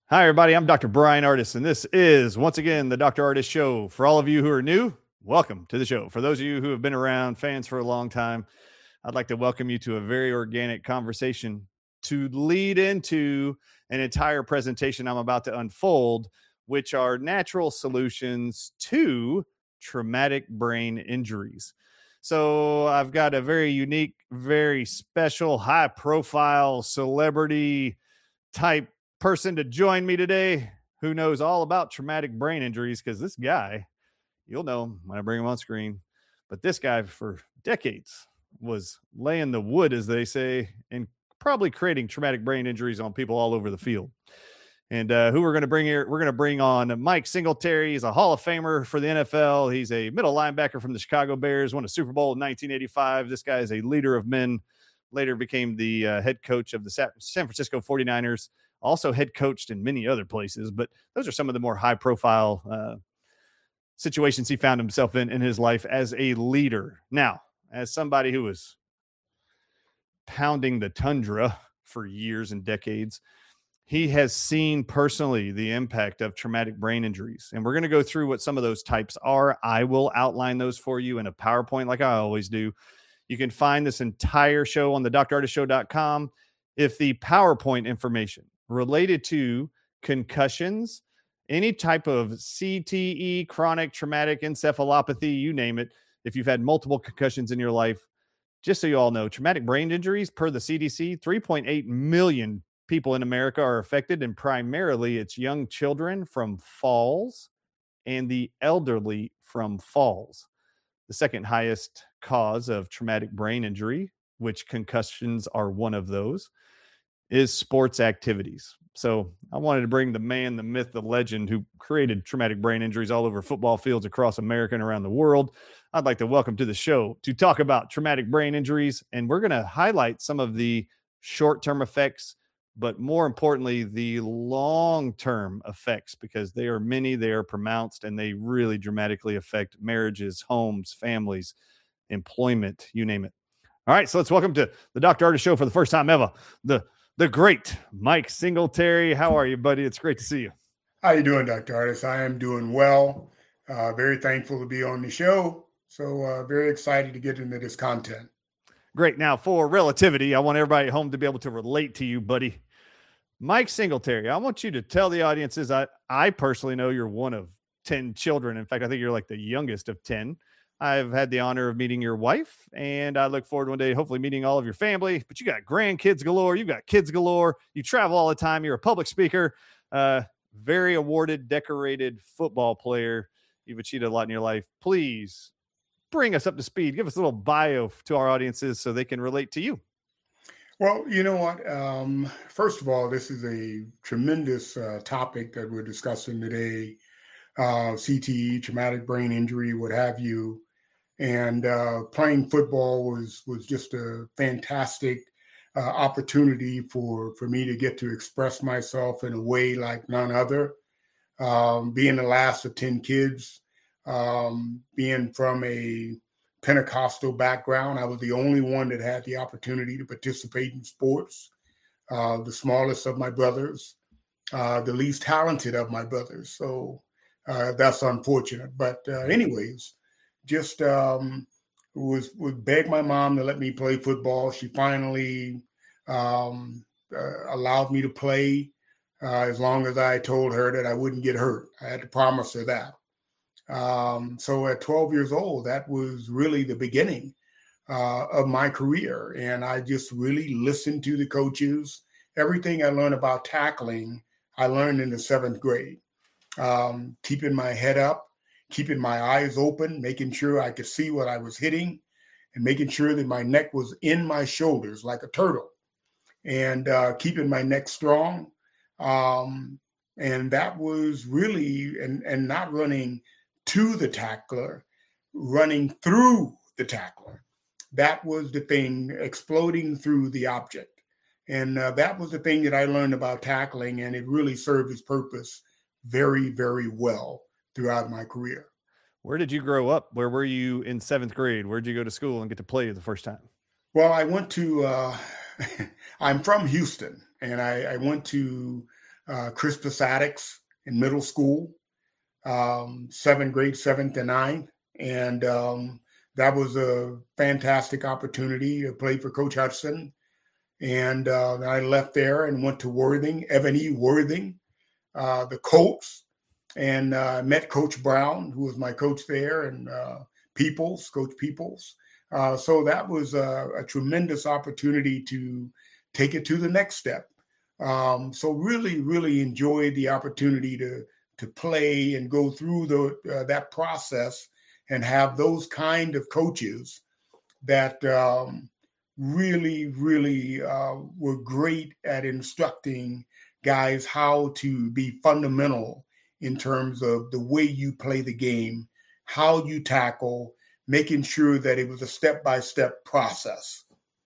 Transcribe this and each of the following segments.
Hi, everybody. I'm Dr. Brian Artis, and this is, once again, the Dr. Artis Show. For all of you who are new, welcome to the show. For those of you who have been around, fans for a long time, I'd like to welcome you to a very organic conversation to lead into an entire presentation I'm about to unfold, which are natural solutions to traumatic brain injuries. So I've got a very unique, very special, high-profile celebrity type person to join me today who knows all about traumatic brain injuries, because this guy, you'll know him when I bring him on screen, but this guy for decades was laying the wood, as they say, and probably creating traumatic brain injuries on people all over the field. And who we're going to bring here, we're going to bring on Mike Singletary. He's a Hall of Famer for the NFL. He's a middle linebacker from the Chicago Bears, won a Super Bowl in 1985. This guy is a leader of men, later became the head coach of the San Francisco 49ers, also head coached in many other places. But those are some of the more high-profile situations he found himself in his life as a leader. Now, as somebody who was pounding the tundra for years and decades, he has seen personally the impact of traumatic brain injuries. And we're going to go through what some of those types are. I will outline those for you in a PowerPoint like I always do. You can find this entire show on the drartisshow.com. If the PowerPoint information related to concussions, any type of CTE, chronic traumatic encephalopathy, you name it, if you've had multiple concussions in your life, just so you all know, traumatic brain injuries, per the CDC, 3.8 million people in America are affected, and primarily it's young children from falls and the elderly from falls. The second highest cause of traumatic brain injury, which concussions are one of those, is sports activities. So I wanted to bring the man, the myth, the legend who created traumatic brain injuries all over football fields across America and around the world. I'd like to welcome to the show to talk about traumatic brain injuries. And we're going to highlight some of the short-term effects, but more importantly, the long-term effects, because they are many, they are pronounced, and they really dramatically affect marriages, homes, families, employment, you name it. All right, so let's welcome to the Dr. Artis Show for the first time ever, the great Mike Singletary. How are you, buddy? It's great to see you. How you doing, Dr. Artis? I am doing well. Very thankful to be on the show. So very excited to get into this content. Great. Now, for relativity, I want everybody at home to be able to relate to you, buddy. Mike Singletary, I want you to tell the audiences, I personally know you're one of 10 children. In fact, I think you're like the youngest of 10. I've had the honor of meeting your wife, and I look forward to one day hopefully meeting all of your family. But you got grandkids galore. You got kids galore. You travel all the time. You're a public speaker, very awarded, decorated football player. You've achieved a lot in your life. Please bring us up to speed. Give us a little bio to our audiences so they can relate to you. Well, you know what? First of all, this is a tremendous topic that we're discussing today. CTE, traumatic brain injury, what have you. And playing football was just a fantastic opportunity for me to get to express myself in a way like none other. Being the last of 10 kids, being from a Pentecostal background, I was the only one that had the opportunity to participate in sports. The smallest of my brothers, the least talented of my brothers. So that's unfortunate. But anyways, just would beg my mom to let me play football. She finally allowed me to play as long as I told her that I wouldn't get hurt. I had to promise her that. So at 12 years old, that was really the beginning of my career. And I just really listened to the coaches. Everything I learned about tackling, I learned in the 7th grade. Keeping my head up, keeping my eyes open, making sure I could see what I was hitting, and making sure that my neck was in my shoulders like a turtle, and keeping my neck strong. And that was really, and not running to the tackler, running through the tackler. That was the thing, exploding through the object. And that was the thing that I learned about tackling, and it really served its purpose very, very well throughout my career. Where did you grow up? Where were you in 7th grade? Where did you go to school and get to play the first time? Well, I went to, I'm from Houston, and I went to Crispus Attucks in middle school, grade 7th to 9th. And that was a fantastic opportunity to play for Coach Hudson. And I left there and went to Worthing, Evan E. Worthing, the Colts, and met Coach Brown, who was my coach there, and Coach Peoples. So that was a tremendous opportunity to take it to the next step. So really, really enjoyed the opportunity to play and go through that process and have those kind of coaches that really, really were great at instructing guys how to be fundamental in terms of the way you play the game, how you tackle, making sure that it was a step-by-step process.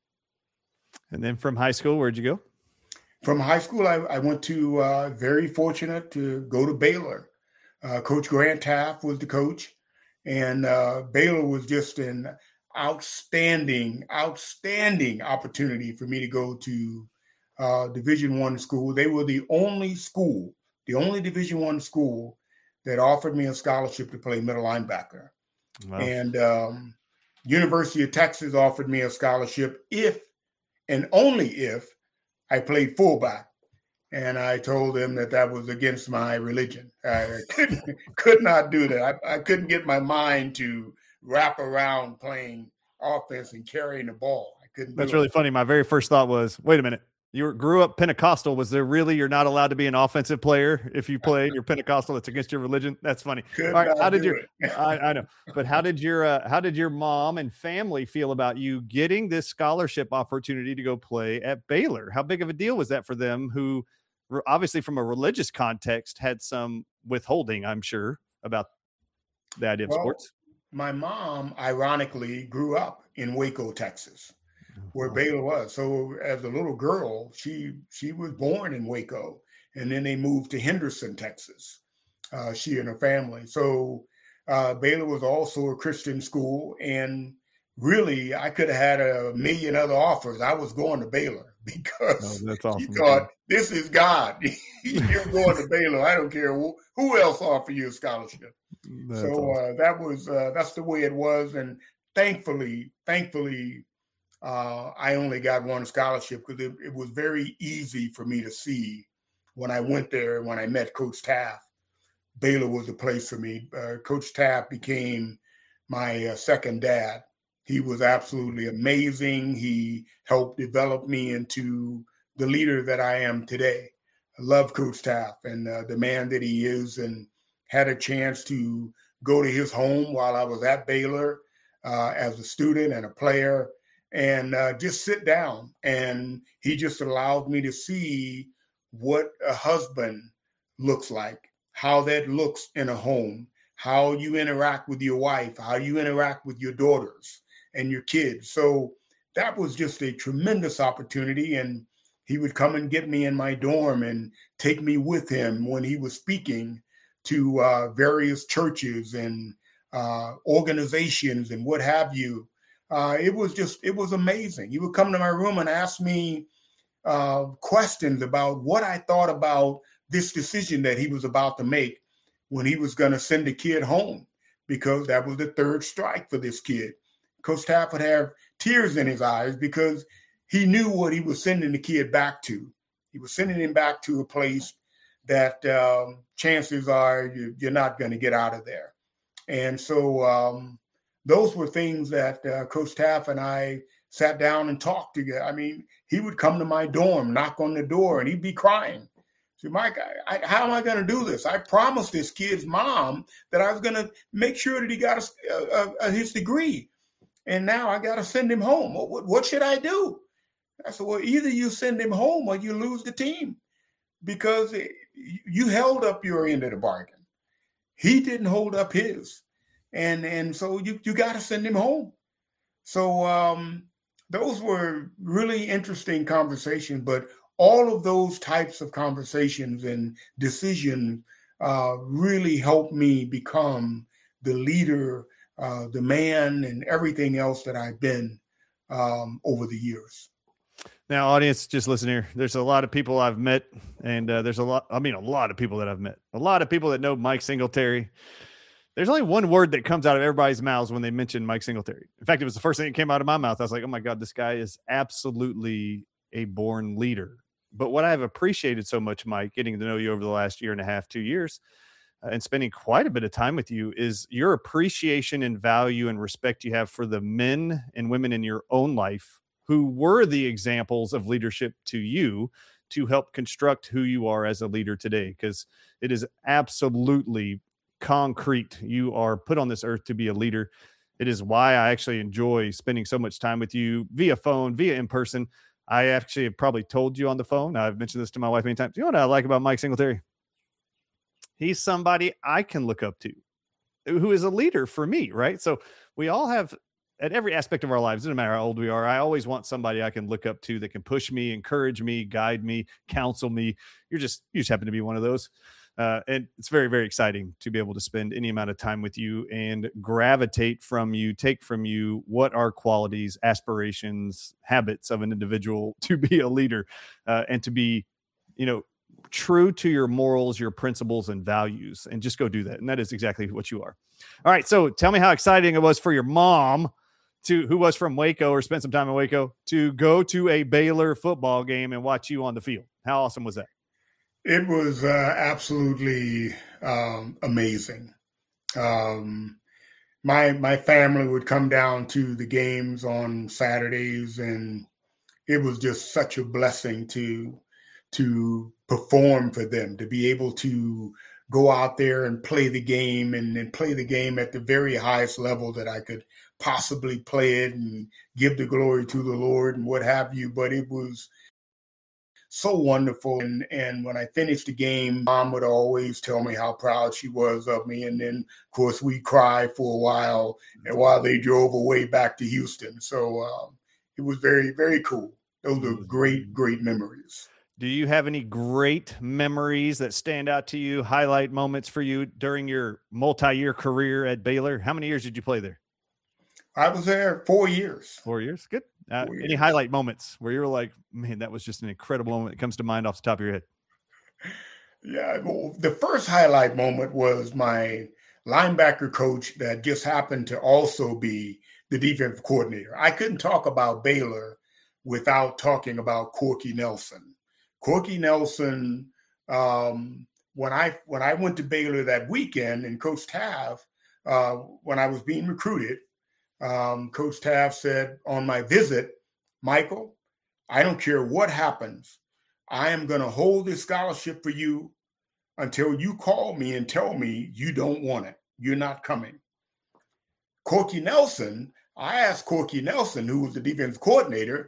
And then from high school, where'd you go? From high school, I went to, very fortunate to go to Baylor. Coach Grant Taft was the coach, and Baylor was just an outstanding opportunity for me to go to Division I school. They were the only Division I school that offered me a scholarship to play middle linebacker. Wow. And University of Texas offered me a scholarship if and only if I played fullback. And I told them that was against my religion. I could not do that. I couldn't get my mind to wrap around playing offense and carrying the ball. I couldn't. That's really funny. My very first thought was, wait a minute. You grew up Pentecostal. Was there really, you're not allowed to be an offensive player if you play and you're Pentecostal? It's against your religion. That's funny. All right, how did I know, but how did your mom and family feel about you getting this scholarship opportunity to go play at Baylor? How big of a deal was that for them, who obviously from a religious context had some withholding, I'm sure, about the idea of sports? My mom, ironically, grew up in Waco, Texas, where Baylor was. So as a little girl, she was born in Waco, and then they moved to Henderson, Texas, she and her family. So Baylor was also a Christian school, and really I could have had a million other offers. I was going to Baylor because that's awesome. She thought, this is God. You're going to Baylor. I don't care who else offered you a scholarship. That's awesome. That's the way it was. And thankfully, I only got one scholarship because it was very easy for me to see when I went there, when I met Coach Taft. Baylor was the place for me. Coach Taft became my second dad. He was absolutely amazing. He helped develop me into the leader that I am today. I love Coach Taft and the man that he is, and had a chance to go to his home while I was at Baylor as a student and a player, and just sit down. And he just allowed me to see what a husband looks like, how that looks in a home, how you interact with your wife, how you interact with your daughters and your kids. So that was just a tremendous opportunity. And he would come and get me in my dorm and take me with him when he was speaking to various churches and organizations and what have you. It was amazing. He would come to my room and ask me questions about what I thought about this decision that he was about to make when he was going to send a kid home, because that was the third strike for this kid. Coach Taft would have tears in his eyes because he knew what he was sending the kid back to. He was sending him back to a place that chances are you're not going to get out of there. And so those were things that Coach Taft and I sat down and talked together. I mean, he would come to my dorm, knock on the door, and he'd be crying. So, Mike, how am I going to do this? I promised this kid's mom that I was going to make sure that he got his degree. And now I got to send him home. What should I do? I said, well, either you send him home or you lose the team, because you held up your end of the bargain. He didn't hold up his. And so you got to send him home. So those were really interesting conversations, but all of those types of conversations and decisions really helped me become the leader, the man, and everything else that I've been over the years. Now, audience, just listen here. There's a lot of people I've met, and there's a lot of people that I've met. A lot of people that know Mike Singletary. There's only one word that comes out of everybody's mouths when they mention Mike Singletary. In fact, it was the first thing that came out of my mouth. I was like, oh my God, this guy is absolutely a born leader. But what I've appreciated so much, Mike, getting to know you over the last year and a half, 2 years, and spending quite a bit of time with you, is your appreciation and value and respect you have for the men and women in your own life who were the examples of leadership to you to help construct who you are as a leader today. Because it is absolutely concrete. You are put on this earth to be a leader. It is why I actually enjoy spending so much time with you via phone, via in person. I actually have probably told you on the phone. I've mentioned this to my wife many times. You know what I like about Mike Singletary? He's somebody I can look up to, who is a leader for me, right? So we all have, at every aspect of our lives, doesn't matter how old we are, I always want somebody I can look up to that can push me, encourage me, guide me, counsel me. You just happen to be one of those. And it's very, very exciting to be able to spend any amount of time with you and gravitate from you, take from you what are qualities, aspirations, habits of an individual to be a leader, and to be, true to your morals, your principles and values, and just go do that. And that is exactly what you are. All right. So tell me how exciting it was for your mom, who was from Waco or spent some time in Waco, to go to a Baylor football game and watch you on the field. How awesome was that? It was absolutely amazing. My family would come down to the games on Saturdays, and it was just such a blessing to perform for them, to be able to go out there and play the game and play the game at the very highest level that I could possibly play it and give the glory to the Lord and what have you. But it was so wonderful. And when I finished the game, Mom would always tell me how proud she was of me. And then, of course, we cried for a while while they drove away back to Houston. So it was very, very cool. Those are great, great memories. Do you have any great memories that stand out to you, highlight moments for you during your multi-year career at Baylor? How many years did you play there? I was there 4 years. 4 years. Good. Any highlight moments where you're like, man, that was just an incredible moment that comes to mind off the top of your head? Yeah. Well, the first highlight moment was my linebacker coach that just happened to also be the defensive coordinator. I couldn't talk about Baylor without talking about Corky Nelson. Corky Nelson, when I went to Baylor that weekend, and Coach Taft, when I was being recruited, Coach Taft said on my visit, Michael, I don't care what happens. I am going to hold this scholarship for you until you call me and tell me you don't want it. You're not coming. Corky Nelson, I asked Corky Nelson, who was the defensive coordinator,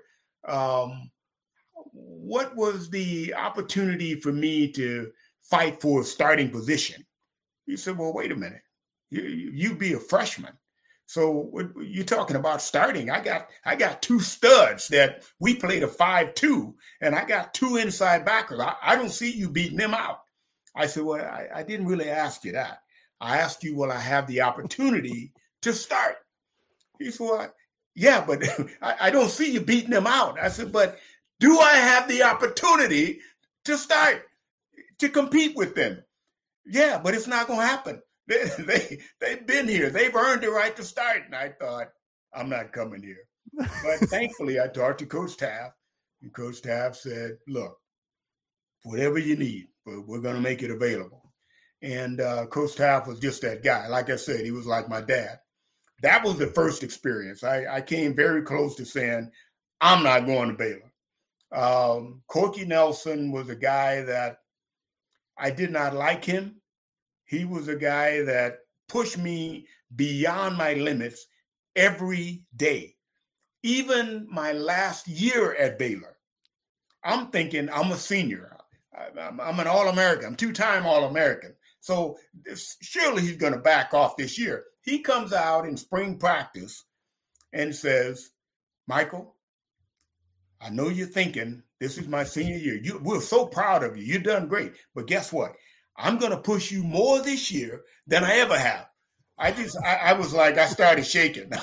what was the opportunity for me to fight for a starting position? He said, well, wait a minute. You be a freshman. So you're talking about starting. I got two studs that we played a 5-2, and I got two inside backers. I don't see you beating them out. I said, well, I didn't really ask you that. I asked you, will I have the opportunity to start? He said, well, yeah, but I don't see you beating them out. I said, but do I have the opportunity to start, to compete with them? Yeah, but it's not going to happen. They've been here. They've earned the right to start. And I thought, I'm not coming here. But thankfully, I talked to Coach Taft, and Coach Taft said, look, whatever you need, we're going to make it available. And Coach Taft was just that guy. Like I said, he was like my dad. That was the first experience. I came very close to saying, I'm not going to Baylor. Corky Nelson was a guy that I did not like him. He was a guy that pushed me beyond my limits every day. Even my last year at Baylor, I'm thinking I'm a senior. I'm an All-American. I'm two-time All-American. So surely he's going to back off this year. He comes out in spring practice and says, Michael, I know you're thinking this is my senior year. We're so proud of you. You've done great. But guess what? I'm going to push you more this year than I ever have. I was like, I started shaking.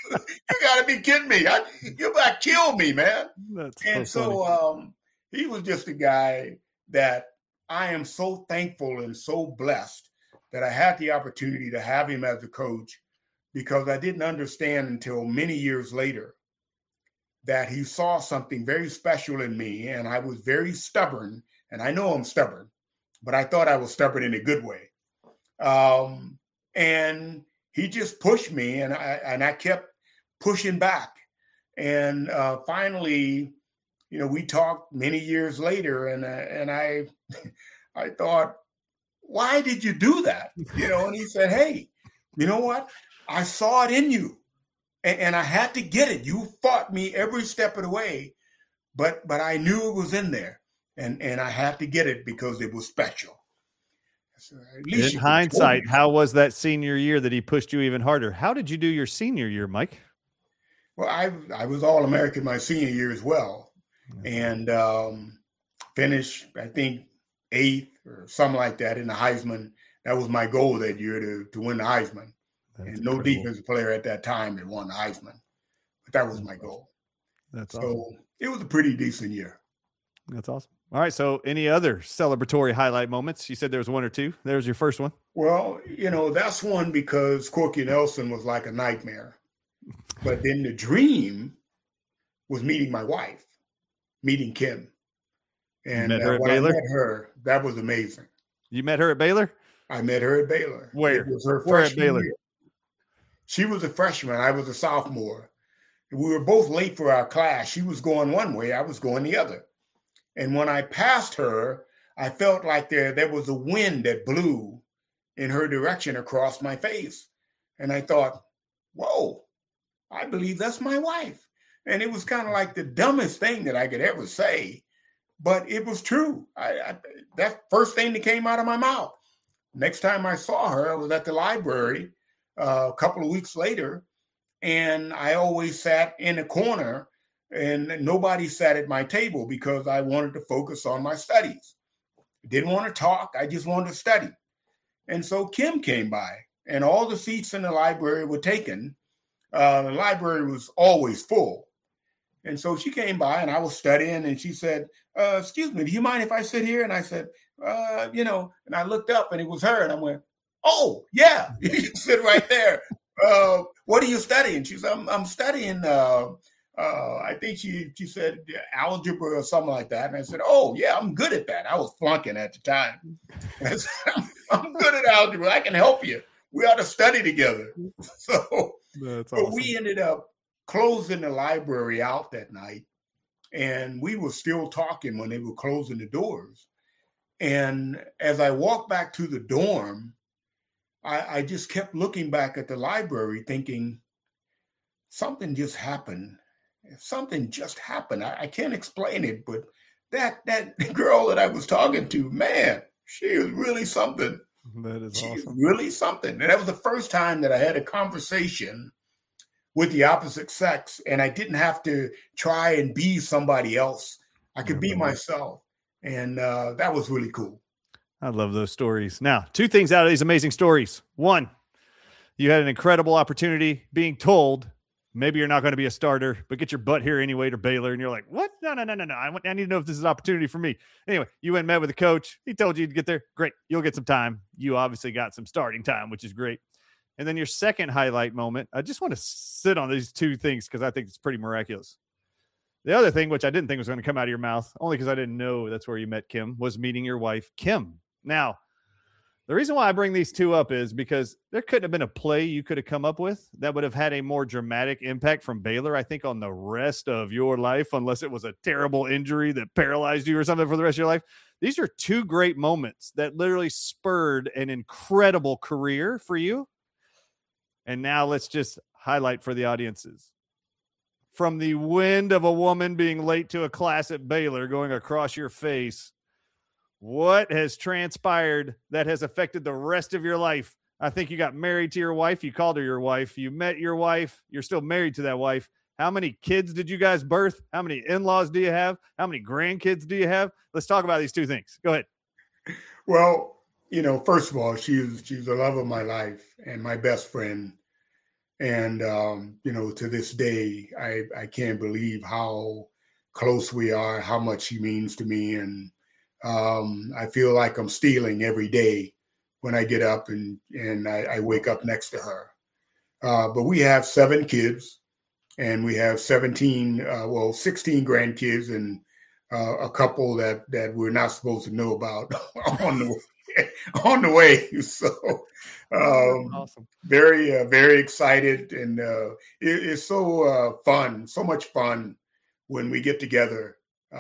You got to be kidding me. You about to kill me, man. That's And so funny. so he was just a guy that I am so thankful and so blessed that I had the opportunity to have him as a coach, because I didn't understand until many years later that he saw something very special in me, and I was very stubborn. And I know I'm stubborn, but I thought I was stubborn in a good way. And he just pushed me, and I kept pushing back. And finally, we talked many years later, and I thought, why did you do that? And he said, hey, you know what? I saw it in you, and I had to get it. You fought me every step of the way, but I knew it was in there, and I had to get it because it was special. So in hindsight, how was that senior year that he pushed you even harder? How did you do your senior year, Mike? Well, I was All-American my senior year as well, and finished, I think, 8th or something like that in the Heisman. That was my goal that year, to win the Heisman. That's and no incredible. Defensive player at that time that won the Heisman, but that was my goal. That's so awesome. It was a pretty decent year. That's awesome. All right. So any other celebratory highlight moments? You said there was one or two. There's your first one. Well, that's one because Corky Nelson was like a nightmare. But then the dream was meeting my wife, meeting Kim. And when I met her, that was amazing. You met her at Baylor? I met her at Baylor. Where? It was her Where at freshman Baylor? year. She was a freshman. I was a sophomore. We were both late for our class. She was going one way. I was going the other. And when I passed her, I felt like there was a wind that blew in her direction across my face. And I thought, whoa, I believe that's my wife. And it was kind of like the dumbest thing that I could ever say, but it was true. That first thing that came out of my mouth. Next time I saw her, I was at the library a couple of weeks later, and I always sat in a corner, and nobody sat at my table because I wanted to focus on my studies. Didn't want to talk. I just wanted to study. And so Kim came by, and all the seats in the library were taken. The library was always full. And so she came by, and I was studying, and she said, excuse me, do you mind if I sit here? And I said, and I looked up, and it was her, and I went, oh, yeah, you can sit right there. What are you studying? She said, I'm studying, I think she said algebra or something like that. And I said, oh, yeah, I'm good at that. I was flunking at the time. And I said, I'm good at algebra. I can help you. We ought to study together. So that's awesome. But we ended up closing the library out that night. And we were still talking when they were closing the doors. And as I walked back to the dorm, I just kept looking back at the library thinking, something just happened. Something just happened. I can't explain it, but that girl that I was talking to, man, she is really something. That is She awesome. is really something. And that was the first time that I had a conversation with the opposite sex, and I didn't have to try and be somebody else. I could be myself, and that was really cool. I love those stories. Now, two things out of these amazing stories. One, you had an incredible opportunity being told, maybe you're not going to be a starter, but get your butt here anyway to Baylor. And you're like, what? No. I need to know if this is an opportunity for me. Anyway, you went and met with the coach. He told you to get there. Great. You'll get some time. You obviously got some starting time, which is great. And then your second highlight moment, I just want to sit on these two things because I think it's pretty miraculous. The other thing, which I didn't think was going to come out of your mouth, only because I didn't know that's where you met Kim, was meeting your wife, Kim. Now, the reason why I bring these two up is because there couldn't have been a play you could have come up with that would have had a more dramatic impact from Baylor, I think, on the rest of your life, unless it was a terrible injury that paralyzed you or something for the rest of your life. These are two great moments that literally spurred an incredible career for you. And now let's just highlight for the audiences. From the wind of a woman being late to a class at Baylor going across your face, what has transpired that has affected the rest of your life? I think you got married to your wife. You called her your wife. You met your wife. You're still married to that wife. How many kids did you guys birth? How many in-laws do you have? How many grandkids do you have? Let's talk about these two things. Go ahead. Well, first of all, she's the love of my life and my best friend. And, to this day, I can't believe how close we are, how much she means to me. And I feel like I'm stealing every day when I get up and I wake up next to her. But we have 7 kids, and we have 16 grandkids, and a couple that we're not supposed to know about on the way. So awesome. Very excited, and it's so fun, so much fun when we get together.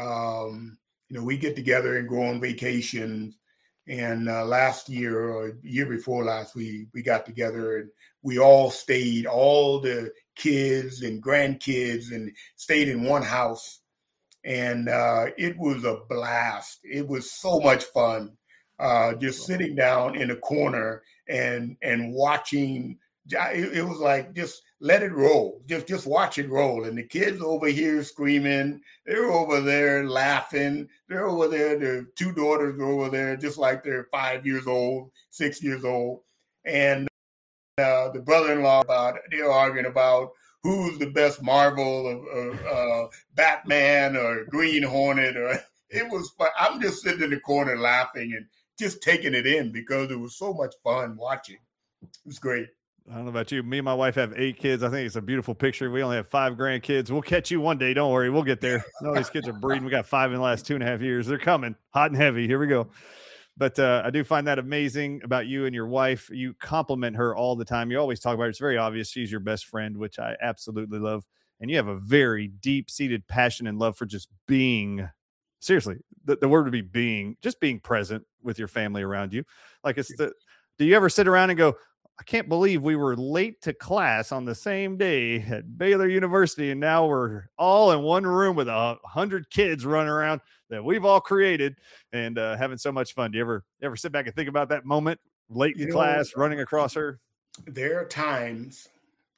We get together and go on vacations. And last year or year before last, we got together and we all stayed, all the kids and grandkids, and stayed in one house. And it was a blast. It was so much fun, just sitting down in a corner and watching. It was like, just let it roll. Just watch it roll. And the kids over here screaming. They're over there laughing. They're over there. The 2 daughters are over there, just like they're 5 years old, 6 years old. And the brother-in-law, they're arguing about who's the best Marvel of Batman or Green Hornet. Or it was fun. I'm just sitting in the corner laughing and just taking it in because it was so much fun watching. It was great. I don't know about you. Me and my wife have 8 kids. I think it's a beautiful picture. We only have 5 grandkids. We'll catch you one day. Don't worry. We'll get there. All these kids are breeding. We got 5 in the last 2.5 years. They're coming hot and heavy. Here we go. But I do find that amazing about you and your wife. You compliment her all the time. You always talk about her. It's very obvious she's your best friend, which I absolutely love. And you have a very deep-seated passion and love for just being, seriously, the word would be being, just being present with your family around you. Like do you ever sit around and go, I can't believe we were late to class on the same day at Baylor University, and now we're all in one room with 100 kids running around that we've all created and having so much fun. Do you ever sit back and think about that moment, late to class, running across her? There are times.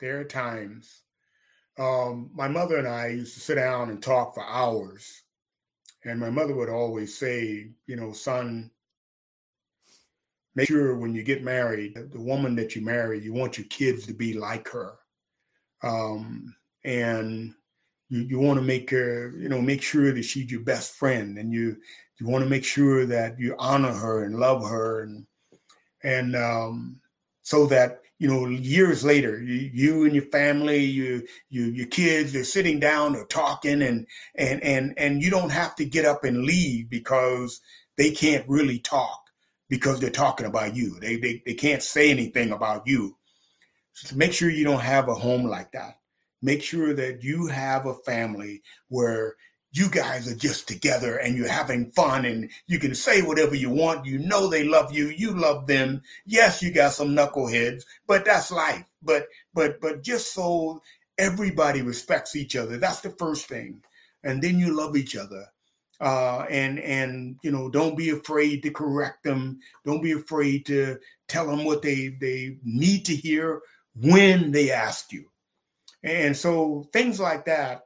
My mother and I used to sit down and talk for hours, and my mother would always say, son, make sure when you get married, the woman that you marry, you want your kids to be like her. And you want to make her, make sure that she's your best friend. And you want to make sure that you honor her and love her. And so that, years later, you and your family, your kids are sitting down or talking and you don't have to get up and leave because they can't really talk, because they're talking about you. They can't say anything about you. So make sure you don't have a home like that. Make sure that you have a family where you guys are just together and you're having fun and you can say whatever you want. They love you. You love them. Yes, you got some knuckleheads, but that's life. But just so everybody respects each other, that's the first thing. And then you love each other. And don't be afraid to correct them. Don't be afraid to tell them what they need to hear when they ask you. And so things like that,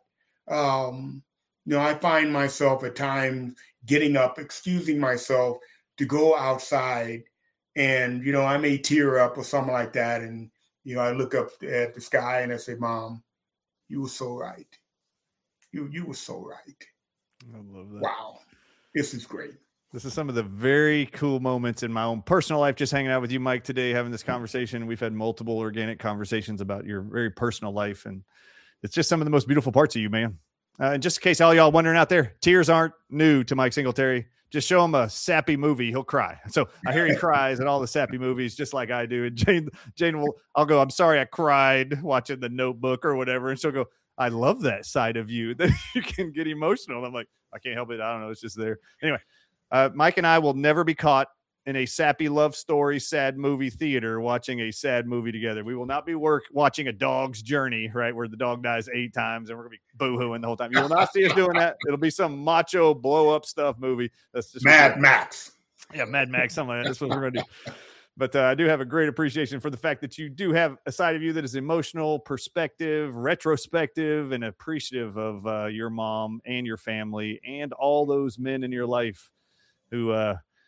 I find myself at times getting up, excusing myself to go outside, and I may tear up or something like that, and I look up at the sky and I say, Mom, you were so right. You were so right. I love that. Wow. This is great. This is some of the very cool moments in my own personal life, just hanging out with you, Mike, today, having this conversation. We've had multiple organic conversations about your very personal life, and it's just some of the most beautiful parts of you, man. And just in case all y'all wondering out there, tears aren't new to Mike Singletary. Just show him a sappy movie, he'll cry. So I hear he cries in all the sappy movies, just like I do. And Jane I'll go, I'm sorry I cried watching The Notebook or whatever. And she'll go, I love that side of you that you can get emotional. I'm like, I can't help it. I don't know. It's just there. Anyway, Mike and I will never be caught in a sappy love story, sad movie theater watching a sad movie together. We will not be watching A Dog's Journey, right, where the dog dies 8 times and we're going to be boo-hooing the whole time. You will not see us doing that. It'll be some macho blow-up stuff movie. That's just Mad Max. Yeah, Mad Max, something like that. That's what we're going to do. But I do have a great appreciation for the fact that you do have a side of you that is emotional, perspective, retrospective, and appreciative of your mom and your family and all those men in your life who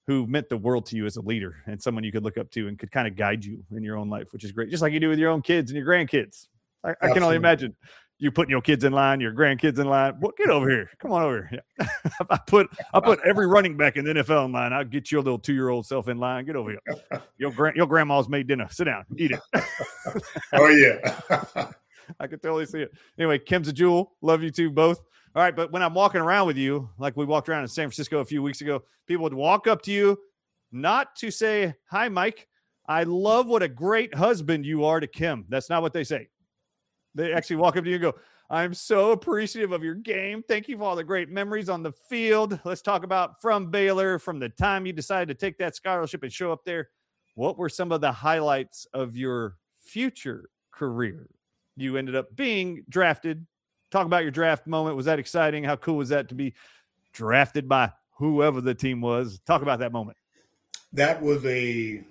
who meant the world to you as a leader and someone you could look up to and could kind of guide you in your own life, which is great. Just like you do with your own kids and your grandkids. I can only imagine you putting your kids in line, your grandkids in line. Well, get over here. Come on over here. Yeah. I put every running back in the NFL in line. I'll get your little 2-year-old self in line. Get over here. Your grandma's made dinner. Sit down. Eat it. Oh, yeah. I can totally see it. Anyway, Kim's a jewel. Love you two both. All right, but when I'm walking around with you, like we walked around in San Francisco a few weeks ago, people would walk up to you, not to say, hi, Mike. I love what a great husband you are to Kim. That's not what they say. They actually walk up to you and go, I'm so appreciative of your game. Thank you for all the great memories on the field. Let's talk about from Baylor, from the time you decided to take that scholarship and show up there. What were some of the highlights of your future career? You ended up being drafted. Talk about your draft moment. Was that exciting? How cool was that to be drafted by whoever the team was? Talk about that moment. That was a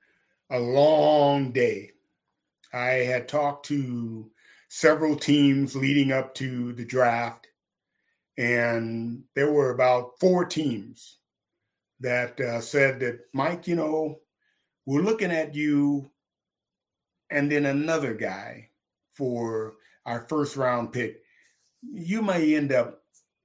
long day. I had talked to several teams leading up to the draft, and there were about 4 teams that said that, Mike, we're looking at you and then another guy for our first round pick. You may end up,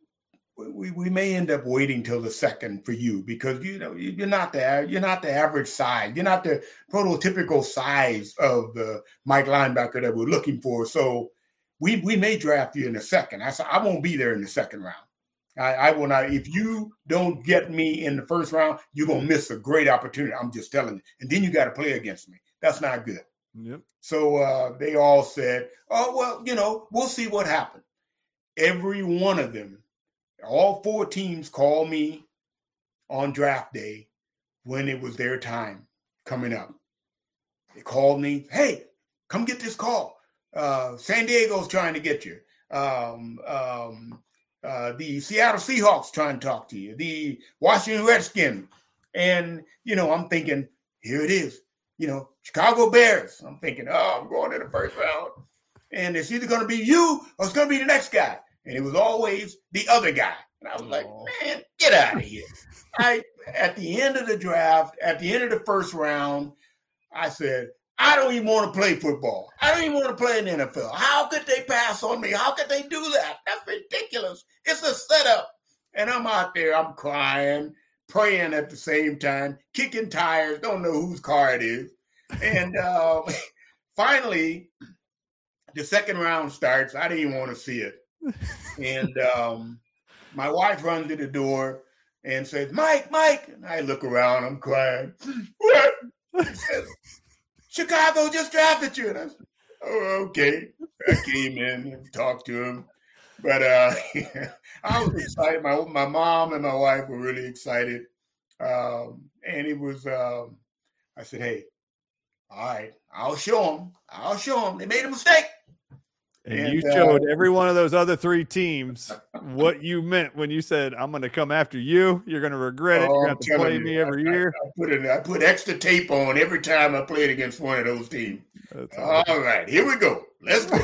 we may end up waiting till the second for you because you're not the average size. You're not the prototypical size of the Mike linebacker that we're looking for. So we may draft you in the second. I said I won't be there in the second round. I will not. If you don't get me in the first round, you're gonna miss a great opportunity. I'm just telling you. And then you got to play against me. That's not good. Yep. So they all said, "Oh well, we'll see what happens." Every one of them, all 4 teams called me on draft day when it was their time coming up. They called me, hey, come get this call. San Diego's trying to get you. The Seattle Seahawks trying to talk to you. The Washington Redskins. And, I'm thinking, here it is. Chicago Bears. I'm thinking, I'm going in the first round. And it's either going to be you or it's going to be the next guy. And it was always the other guy. And I was like, man, get out of here. At the end of the draft, at the end of the first round, I said, I don't even want to play football. I don't even want to play in the NFL. How could they pass on me? How could they do that? That's ridiculous. It's a setup. And I'm out there, I'm crying, praying at the same time, kicking tires, don't know whose car it is. And finally, the second round starts. I didn't even want to see it. And my wife runs to the door and says, Mike. And I look around. I'm crying. What? She says, Chicago just drafted you. And I said, oh, okay. I came in and talked to him. But I was excited. My mom and my wife were really excited. And it was, I said, hey, all right, I'll show them. They made a mistake. And you showed every one of those other 3 teams what you meant when you said, I'm going to come after you. You're going to regret it. You're going to have to play me every year. I put extra tape on every time I played against one of those teams. All right, here we go. Let's go.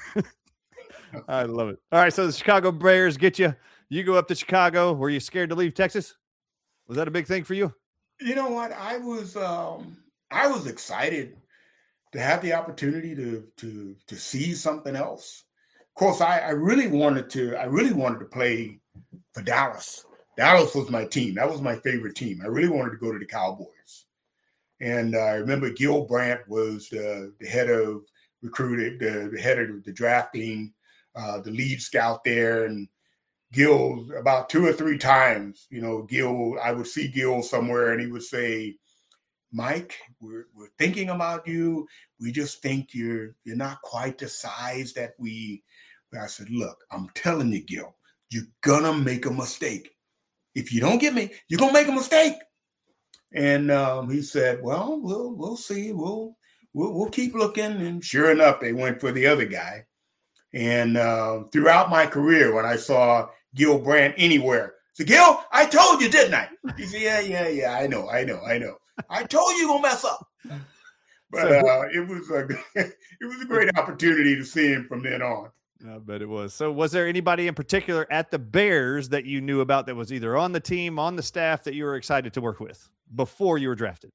I love it. All right, so the Chicago Bears get you. You go up to Chicago. Were you scared to leave Texas? Was that a big thing for you? You know what? I was excited to have the opportunity to see something else. Of course, I really wanted to play for Dallas. Dallas was my team. That was my favorite team. I really wanted to go to the Cowboys. And I remember Gil Brandt was the head of recruiting, the head of the drafting, the lead scout there. And Gil, about 2 or 3 times, I would see Gil somewhere and he would say, Mike, we're thinking about you. We just think you're not quite the size that we. I said, look, I'm telling you, Gil, you're gonna make a mistake. If you don't get me, you're gonna make a mistake. And he said, well, we'll see. We'll keep looking. And sure enough, they went for the other guy. And throughout my career, when I saw Gil Brandt anywhere, I said, Gil, I told you, didn't I? He said, yeah, I know. I told you you're gonna mess up. But it was a great opportunity to see him from then on. I bet it was. So was there anybody in particular at the Bears that you knew about that was either on the team, on the staff, that you were excited to work with before you were drafted?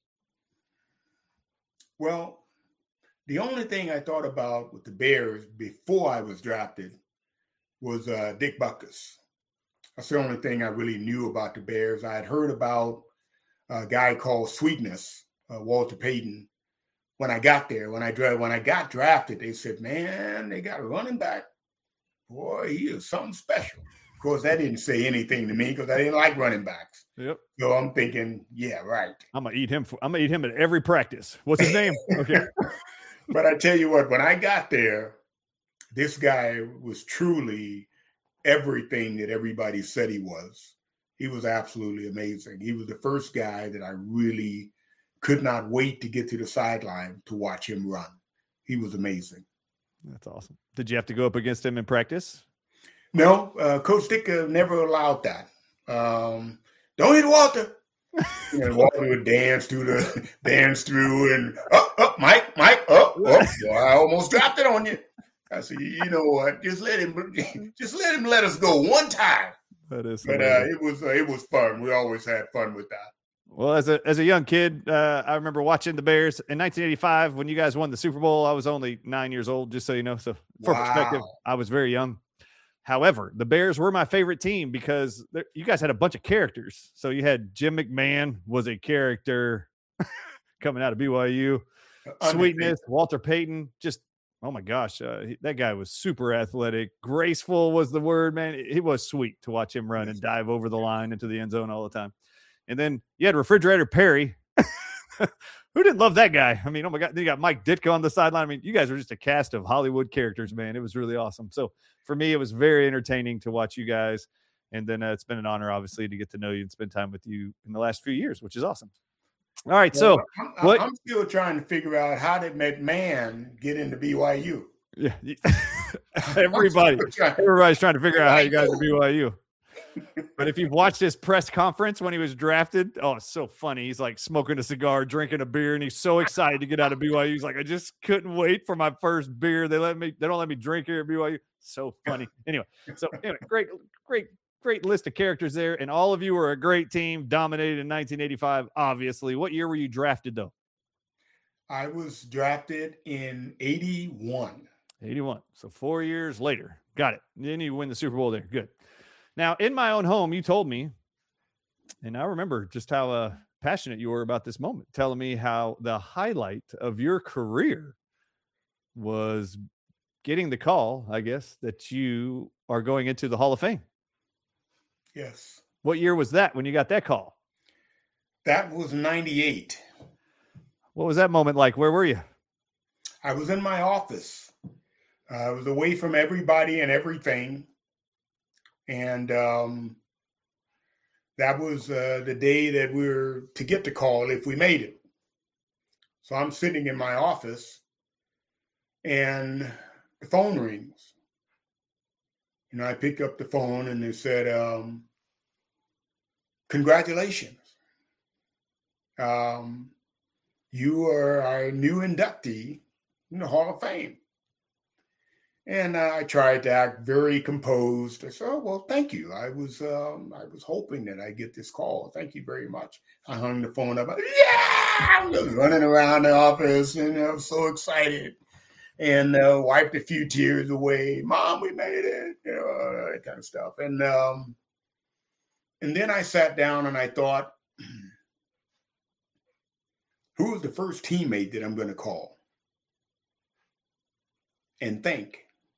Well, the only thing I thought about with the Bears before I was drafted was Dick Butkus. That's the only thing I really knew about the Bears. I had heard about a guy called Sweetness, Walter Payton. When I got there, when I got drafted, they said, man, they got a running back. Boy, he is something special. Of course, that didn't say anything to me because I didn't like running backs. Yep. So I'm thinking, yeah, right. I'm gonna eat him at every practice. What's his name? Okay. But I tell you what, when I got there, this guy was truly everything that everybody said he was. He was absolutely amazing. He was the first guy that I really could not wait to get to the sideline to watch him run. He was amazing. That's awesome. Did you have to go up against him in practice? No, Coach Dick never allowed that. Don't hit Walter. And Walter would dance through and Mike, I almost dropped it on you. I said, you know what? Just let him let us go one time. That is, but it was fun. We always had fun with that. Well, as a young kid, I remember watching the Bears in 1985 when you guys won the Super Bowl. I was only 9 years old, just so you know. So for perspective, I was very young. However, the Bears were my favorite team because you guys had a bunch of characters. So you had Jim McMahon was a character coming out of BYU. Sweetness, Walter Payton, just, oh my gosh, that guy was super athletic. Graceful was the word, man. It was sweet to watch him run and dive over the line into the end zone all the time. And then you had Refrigerator Perry. Who didn't love that guy? I mean, oh my God, you got Mike Ditka on the sideline. I mean, you guys were just a cast of Hollywood characters, man. It was really awesome. So for me, it was very entertaining to watch you guys. And then it's been an honor, obviously, to get to know you and spend time with you in the last few years, which is awesome. All right, so I'm still trying to figure out how did McMahon get into BYU? Yeah, everybody's trying to figure out how you got to BYU. But if you've watched his press conference when he was drafted, oh, it's so funny. He's like smoking a cigar, drinking a beer, and he's so excited to get out of BYU. He's like, I just couldn't wait for my first beer. They don't let me drink here at BYU. So funny. Anyway, great list of characters there, and all of you were a great team, dominated in 1985, obviously. What year were you drafted, though? I was drafted in 81. 81. So 4 years later. Got it. Then you win the Super Bowl there. Good. Now, in my own home, you told me, and I remember just how passionate you were about this moment, telling me how the highlight of your career was getting the call, I guess, that you are going into the Hall of Fame. Yes. What year was that when you got that call? That was 98. What was that moment like? Where were you? I was in my office. I was away from everybody and everything. And that was the day that we were to get the call if we made it. So I'm sitting in my office and the phone rings. You know, I pick up the phone and they said, congratulations. You are our new inductee in the Hall of Fame. And I tried to act very composed. I said, oh, well, thank you. I was hoping that I'd get this call. Thank you very much. I hung the phone up. I was running around the office and I was so excited and wiped a few tears away. Mom, we made it, you know, that kind of stuff. And then I sat down and I thought, who was the first teammate that I'm going to call? And think.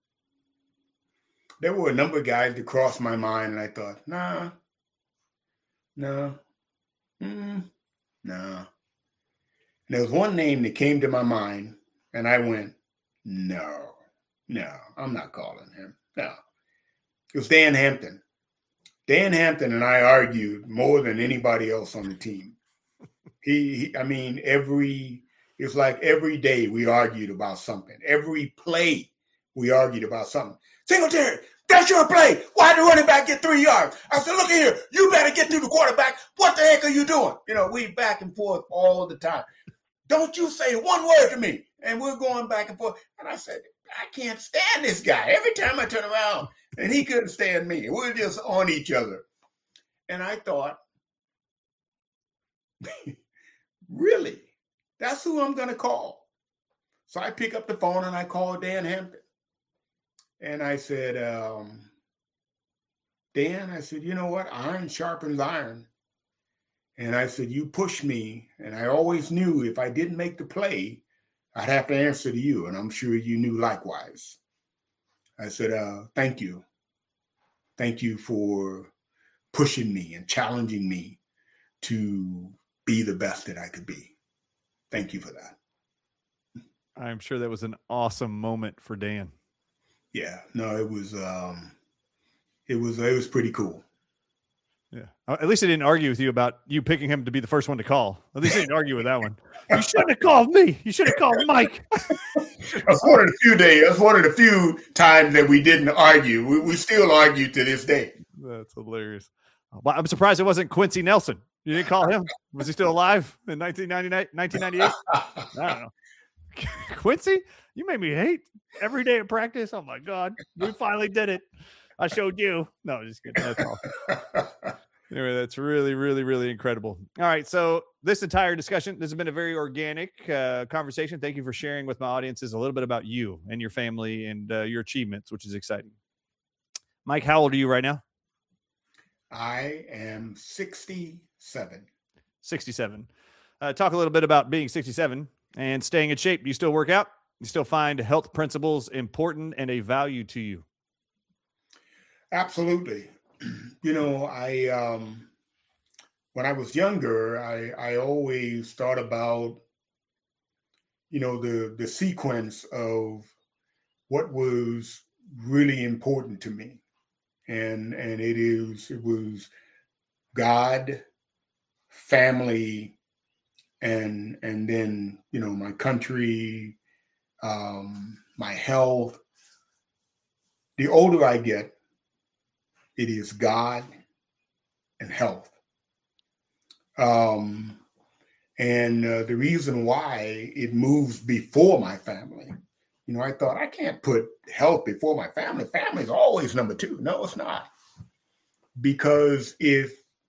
There were a number of guys that crossed my mind, and I thought, no. And there was one name that came to my mind, and I went, no, I'm not calling him. No. It was Dan Hampton. Dan Hampton and I argued more than anybody else on the team. It's like every day we argued about something. Every play we argued about something. Singletary, that's your play. Why did the running back get 3 yards? I said, look here, you better get to the quarterback. What the heck are you doing? You know, we back and forth all the time. Don't you say one word to me. And we're going back and forth. And I said, I can't stand this guy. Every time I turn around, and he couldn't stand me. We're just on each other. And I thought, really? That's who I'm going to call. So I pick up the phone and I call Dan Hampton. And I said, Dan, I said, you know what? Iron sharpens iron. And I said, you pushed me. And I always knew if I didn't make the play, I'd have to answer to you. And I'm sure you knew likewise. I said, thank you. Thank you for pushing me and challenging me to be the best that I could be. Thank you for that. I'm sure that was an awesome moment for Dan. Yeah, no, it was pretty cool. Yeah. At least he didn't argue with you about you picking him to be the first one to call. At least he didn't argue with that one. You shouldn't have called me. You should have called Mike. That's one of the few days. That's one of the few times that we didn't argue. We still argue to this day. That's hilarious. Well, I'm surprised it wasn't Quincy Nelson. You didn't call him? Was he still alive in 1998? I don't know. Quincy, you made me hate every day of practice. Oh my God. We finally did it. I showed you. No, just kidding. That's awesome. Anyway, that's really, really, really incredible. All right. So this entire discussion, this has been a very organic conversation. Thank you for sharing with my audiences a little bit about you and your family and your achievements, which is exciting. Mike, how old are you right now? I am 67. 67. Talk a little bit about being 67 and staying in shape. Do you still work out? You still find health principles important and a value to you? Absolutely. You know, when I was younger, I always thought about, you know, the sequence of what was really important to me. And it was God, family, and then, you know, my country, my health. The older I get, it is God and health. And the reason why it moves before my family, you know, I thought I can't put health before my family. Family is always number two. No, it's not. Because if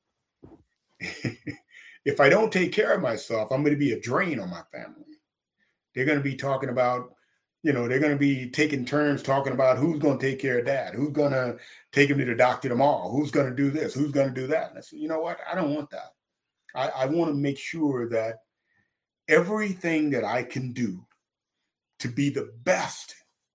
I don't take care of myself, I'm going to be a drain on my family. They're going to be talking about, you know, they're going to be taking turns talking about who's going to take care of dad, who's going to take him to the doctor tomorrow, who's going to do this, who's going to do that. And I said, you know what? I don't want that. I want to make sure that everything that I can do to be the best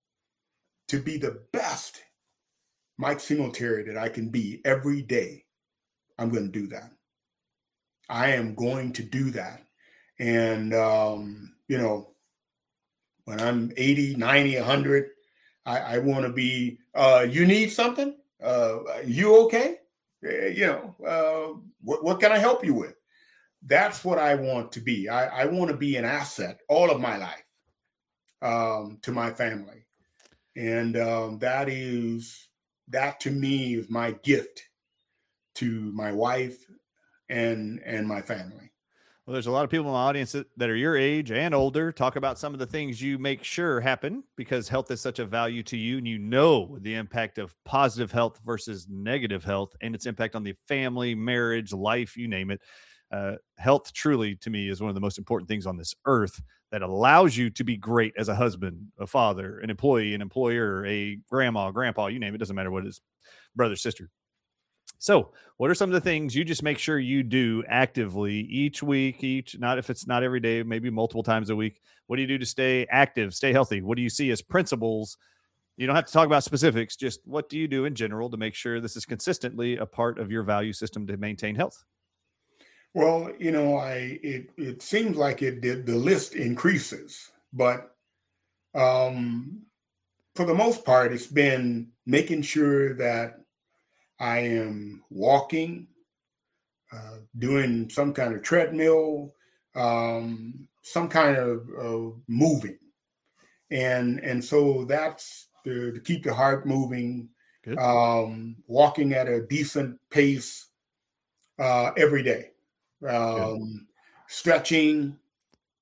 Mike Singletary that I can be every day, I'm going to do that. I am going to do that. And, you know, when I'm 80, 90, 100, I want to be, you need something? You okay? You know, what can I help you with? That's what I want to be. I want to be an asset all of my life to my family. And that to me is my gift to my wife and my family. Well, there's a lot of people in my audience that are your age and older. Talk about some of the things you make sure happen because health is such a value to you, and you know the impact of positive health versus negative health and its impact on the family, marriage, life, you name it. Health truly, to me, is one of the most important things on this earth that allows you to be great as a husband, a father, an employee, an employer, a grandma, grandpa, you name it. Doesn't matter what it is, brother, sister. So what are some of the things you just make sure you do actively each week, not if it's not every day, maybe multiple times a week? What do you do to stay active, stay healthy? What do you see as principles? You don't have to talk about specifics. Just what do you do in general to make sure this is consistently a part of your value system to maintain health? Well, you know, it seems like the list increases, but for the most part, it's been making sure that I am walking, doing some kind of treadmill, some kind of moving. And so that's to keep the heart moving, walking at a decent pace every day, stretching,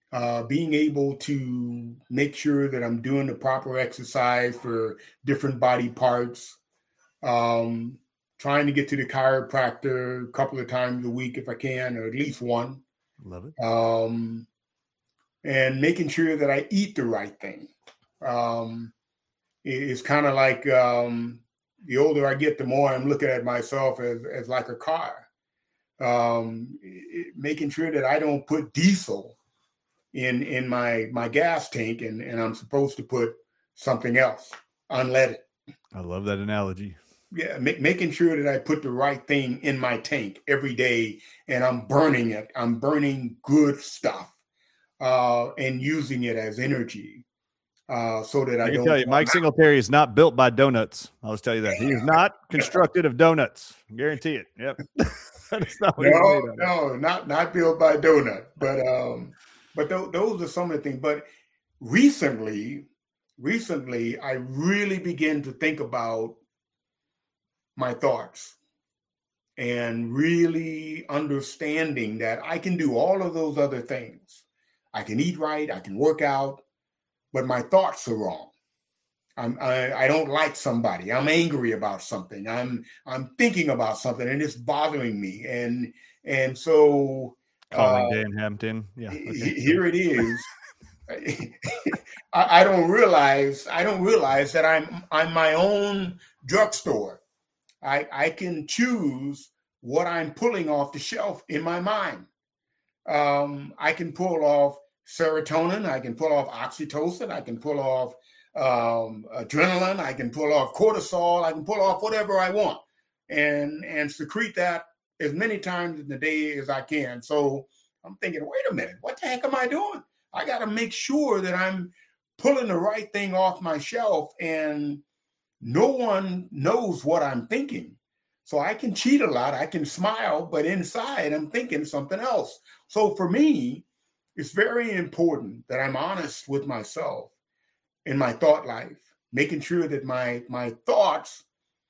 being able to make sure that I'm doing the proper exercise for different body parts, trying to get to the chiropractor a couple of times a week if I can, or at least one. Love it. And making sure that I eat the right thing. It's kind of like the older I get, the more I'm looking at myself as like a car. Making sure that I don't put diesel in my gas tank, and I'm supposed to put something else, unleaded. I love that analogy. Yeah, making sure that I put the right thing in my tank every day, and I'm burning it. I'm burning good stuff and using it as energy, so that I can don't. Tell you, Mike Singletary is not built by donuts. I'll just tell you that he is not constructed of donuts. Guarantee it. Yep. That's not what no, not built by donut, but those are some of the things. But recently, I really began to think about my thoughts and really understanding that I can do all of those other things. I can eat right, I can work out, but my thoughts are wrong. I don't like somebody. I'm angry about something. I'm thinking about something, and it's bothering me. And so calling Dan Hampton. Yeah, okay. Here it is. I don't realize that I'm my own drugstore. I can choose what I'm pulling off the shelf in my mind. I can pull off serotonin. I can pull off oxytocin. I can pull off adrenaline. I can pull off cortisol. I can pull off whatever I want and secrete that as many times in the day as I can. So I'm thinking, wait a minute, what the heck am I doing? I got to make sure that I'm pulling the right thing off my shelf, and no one knows what I'm thinking. So I can cheat a lot. I can smile, but inside I'm thinking something else. So for me, it's very important that I'm honest with myself in my thought life, making sure that my thoughts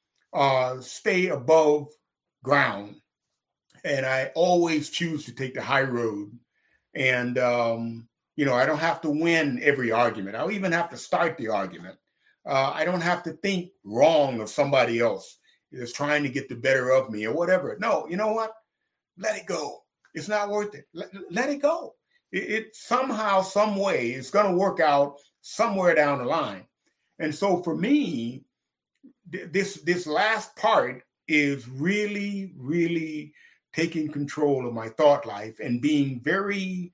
stay above ground. And I always choose to take the high road. And, I don't have to win every argument. I don't even have to start the argument. I don't have to think wrong of somebody else that's trying to get the better of me or whatever. No, you know what? Let it go. It's not worth it. Let it go. It somehow, some way, it's going to work out somewhere down the line. And so for me, this last part is really, really taking control of my thought life and being very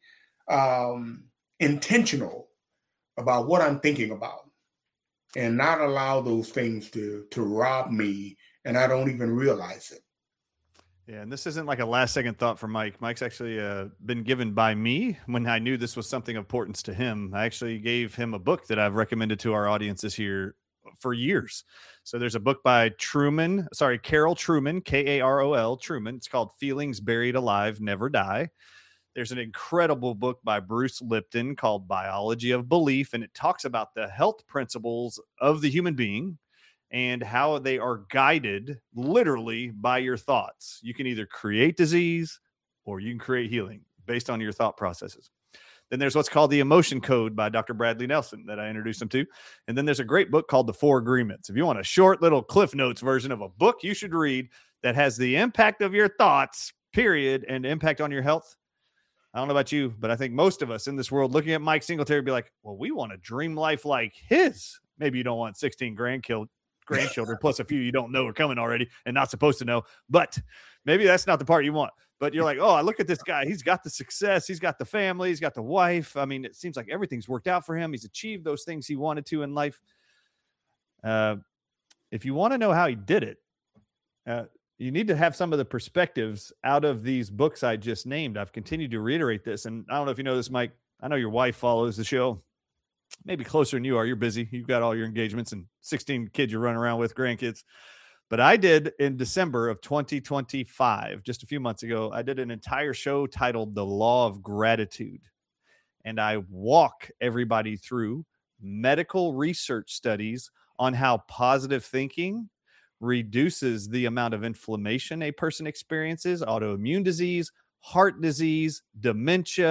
intentional about what I'm thinking about, and not allow those things to rob me, and I don't even realize it. Yeah, and this isn't like a last second thought for Mike. Mike's actually been given by me when I knew this was something of importance to him. I actually gave him a book that I've recommended to our audiences here for years. So there's a book by Carol Trueman, Karol Trueman. It's called Feelings Buried Alive, Never Die. There's an incredible book by Bruce Lipton called Biology of Belief, and it talks about the health principles of the human being and how they are guided literally by your thoughts. You can either create disease or you can create healing based on your thought processes. Then there's what's called the Emotion Code by Dr. Bradley Nelson that I introduced him to. And then there's a great book called The Four Agreements. If you want a short little Cliff Notes version of a book you should read that has the impact of your thoughts, period, and impact on your health. I don't know about you, but I think most of us in this world looking at Mike Singletary be like, well, we want a dream life like his. Maybe you don't want 16 grandchildren plus a few you don't know are coming already and not supposed to know, but maybe that's not the part you want. But you're like, oh, I look at this guy. He's got the success. He's got the family. He's got the wife. I mean, it seems like everything's worked out for him. He's achieved those things he wanted to in life. If you want to know how he did it, you need to have some of the perspectives out of these books I just named. I've continued to reiterate this. And I don't know if you know this, Mike. I know your wife follows the show. Maybe closer than you are. You're busy. You've got all your engagements and 16 kids you're running around with, grandkids. But I did in December of 2025, just a few months ago, I did an entire show titled The Law of Gratitude. And I walk everybody through medical research studies on how positive thinking reduces the amount of inflammation a person experiences, autoimmune disease, heart disease, dementia,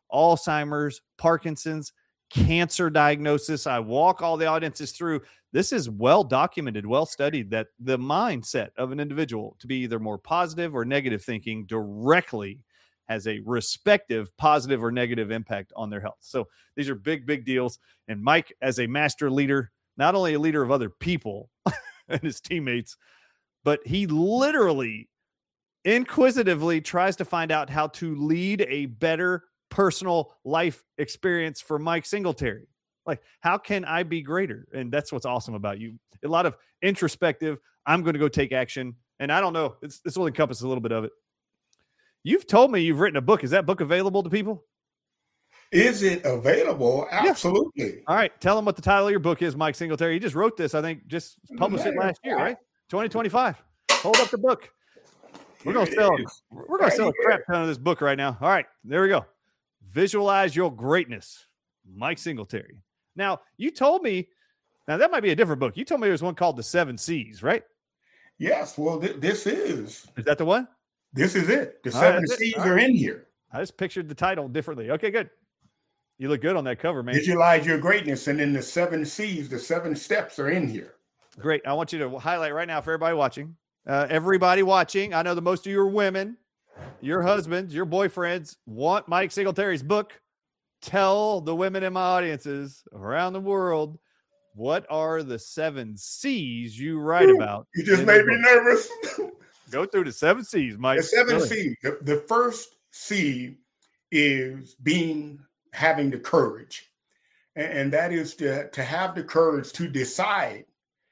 Alzheimer's, Parkinson's, cancer diagnosis. I walk all the audiences through. This is well documented, well studied, that the mindset of an individual to be either more positive or negative thinking directly has a respective positive or negative impact on their health. So these are big, big deals. And Mike, as a master leader, not only a leader of other people and his teammates, but he literally inquisitively tries to find out how to lead a better personal life experience for Mike Singletary. Like, how can I be greater? And that's what's awesome about you. A lot of introspective, I'm going to go take action. And I don't know, this will encompass a little bit of it. You've told me you've written a book. Is that book available to people? Is it available? Absolutely. Yeah. All right. Tell them what the title of your book is, Mike Singletary. You just wrote this, I think, just published it last year, right? 2025. Hold up the book. We're going to sell a crap ton of this book right now. All right. There we go. Visualize Your Greatness, Mike Singletary. Now, you told me, now that might be a different book. You told me there's one called The 7 C's, right? Yes. Well, this is. Is that the one? This is it. The 7 C's are in here. I just pictured the title differently. Okay, good. You look good on that cover, man. Visualize Your Greatness. And then the 7 C's, the 7 steps are in here. Great. I want you to highlight right now for everybody watching. Everybody watching. I know that most of you are women. Your husbands, your boyfriends want Mike Singletary's book. Tell the women in my audiences around the world, what are the 7 C's you write about? You just made me nervous. Go through the 7 C's, Mike. The 7 C's. The first C is having the courage. And that is to have the courage to decide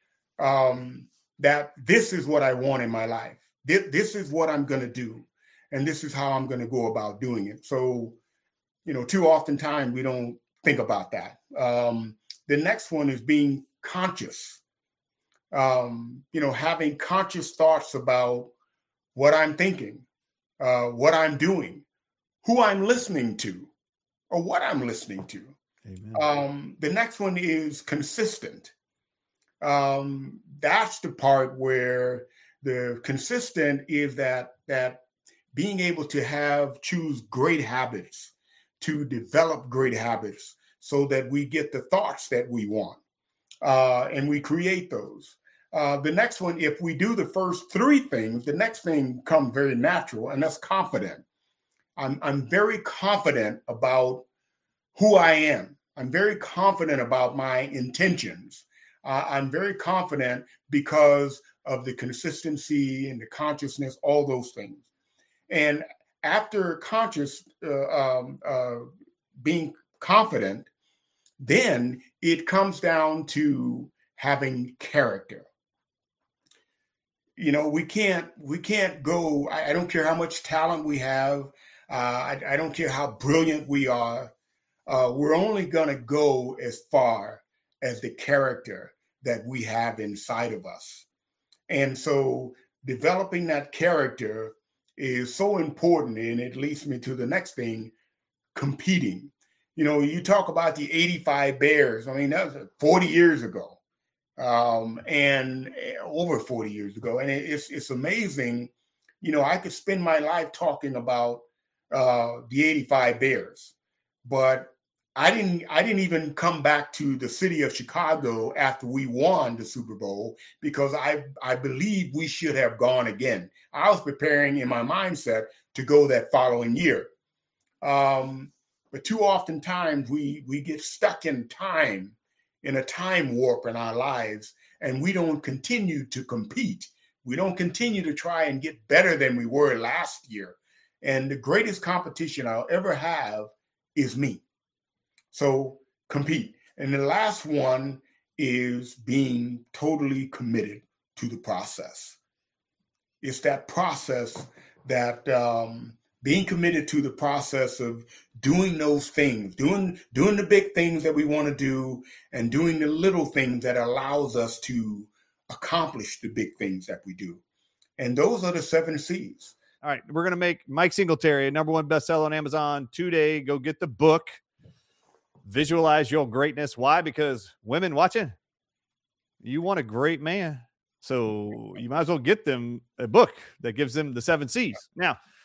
that this is what I want in my life. This is what I'm going to do. And this is how I'm going to go about doing it. So, too often times we don't think about that. The next one is being conscious. Having conscious thoughts about what I'm thinking, what I'm doing, who I'm listening to, or what I'm listening to. Amen. The next one is consistent. That's the part where the consistent is that being able to choose great habits, to develop great habits so that we get the thoughts that we want, and we create those. The next one, if we do the first 3 things, the next thing comes very natural, and that's confident. I'm very confident about who I am. I'm very confident about my intentions. I'm very confident because of the consistency and the consciousness, all those things. And after being confident, then it comes down to having character. We can't go, I don't care how much talent we have. I don't care how brilliant we are. We're only going to go as far as the character that we have inside of us. And so developing that character is so important. And it leads me to the next thing, competing. You talk about the 85 Bears. I mean, that was 40 years ago, and over 40 years ago. And it's amazing. I could spend my life talking about the 85 Bears, but I didn't even come back to the city of Chicago after we won the Super Bowl because I believe we should have gone again. I was preparing in my mindset to go that following year. But too often times we get stuck in time, in a time warp in our lives, and we don't continue to compete. We don't continue to try and get better than we were last year. And the greatest competition I'll ever have is me. So compete. And the last one is being totally committed to the process. It's that process that being committed to the process of doing those things, doing the big things that we want to do and doing the little things that allows us to accomplish the big things that we do. And those are the 7 C's. All right. We're going to make Mike Singletary a #1 bestseller on Amazon today. Go get the book. Visualize Your Greatness. Why? Because women watching, you want a great man. So you might as well get them a book that gives them the 7 C's. Now,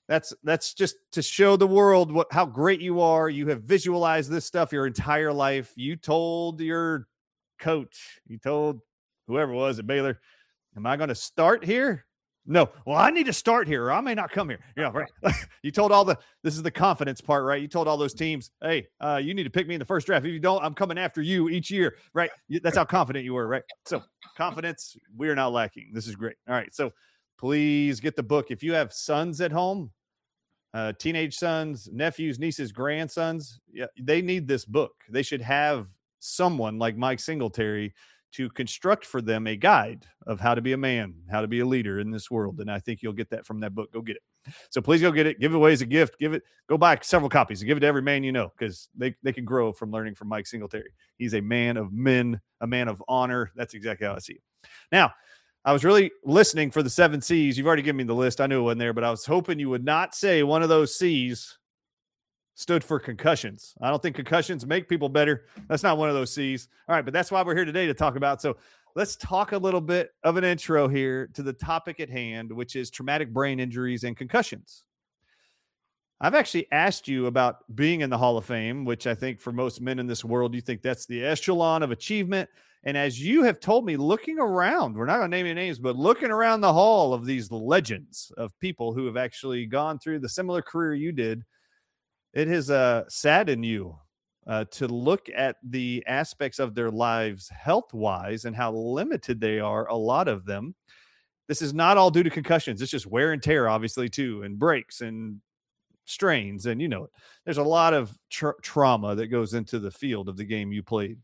That's just to show the world how great you are. You have visualized this stuff your entire life. You told your coach, you told whoever it was at Baylor, am I going to start here? No. Well, I need to start here or I may not come here. Right. You told this is the confidence part, right? You told all those teams, hey, you need to pick me in the first draft. If you don't, I'm coming after you each year, right? That's how confident you were, right? So confidence, we are not lacking. This is great. All right. So please get the book. If you have sons at home, teenage sons, nephews, nieces, grandsons, they need this book. They should have someone like Mike Singletary to construct for them a guide of how to be a man, how to be a leader in this world. And I think you'll get that from that book. Go get it. So please go get it. Give it away as a gift. Go buy several copies and give it to every man you know, because they can grow from learning from Mike Singletary. He's a man of men, a man of honor. That's exactly how I see it. Now, I was really listening for the 7 C's. You've already given me the list. I knew it wasn't there, but I was hoping you would not say one of those C's stood for concussions. I don't think concussions make people better. That's not one of those C's. All right, but that's why we're here today to talk about. So let's talk a little bit of an intro here to the topic at hand, which is traumatic brain injuries and concussions. I've actually asked you about being in the Hall of Fame, which I think for most men in this world, you think that's the echelon of achievement. And as you have told me, looking around, we're not going to name any names, but looking around the hall of these legends of people who have actually gone through the similar career you did, it has saddened you to look at the aspects of their lives health-wise and how limited they are, a lot of them. This is not all due to concussions. It's just wear and tear, obviously, too, and breaks and strains. And, there's a lot of trauma that goes into the field of the game you played.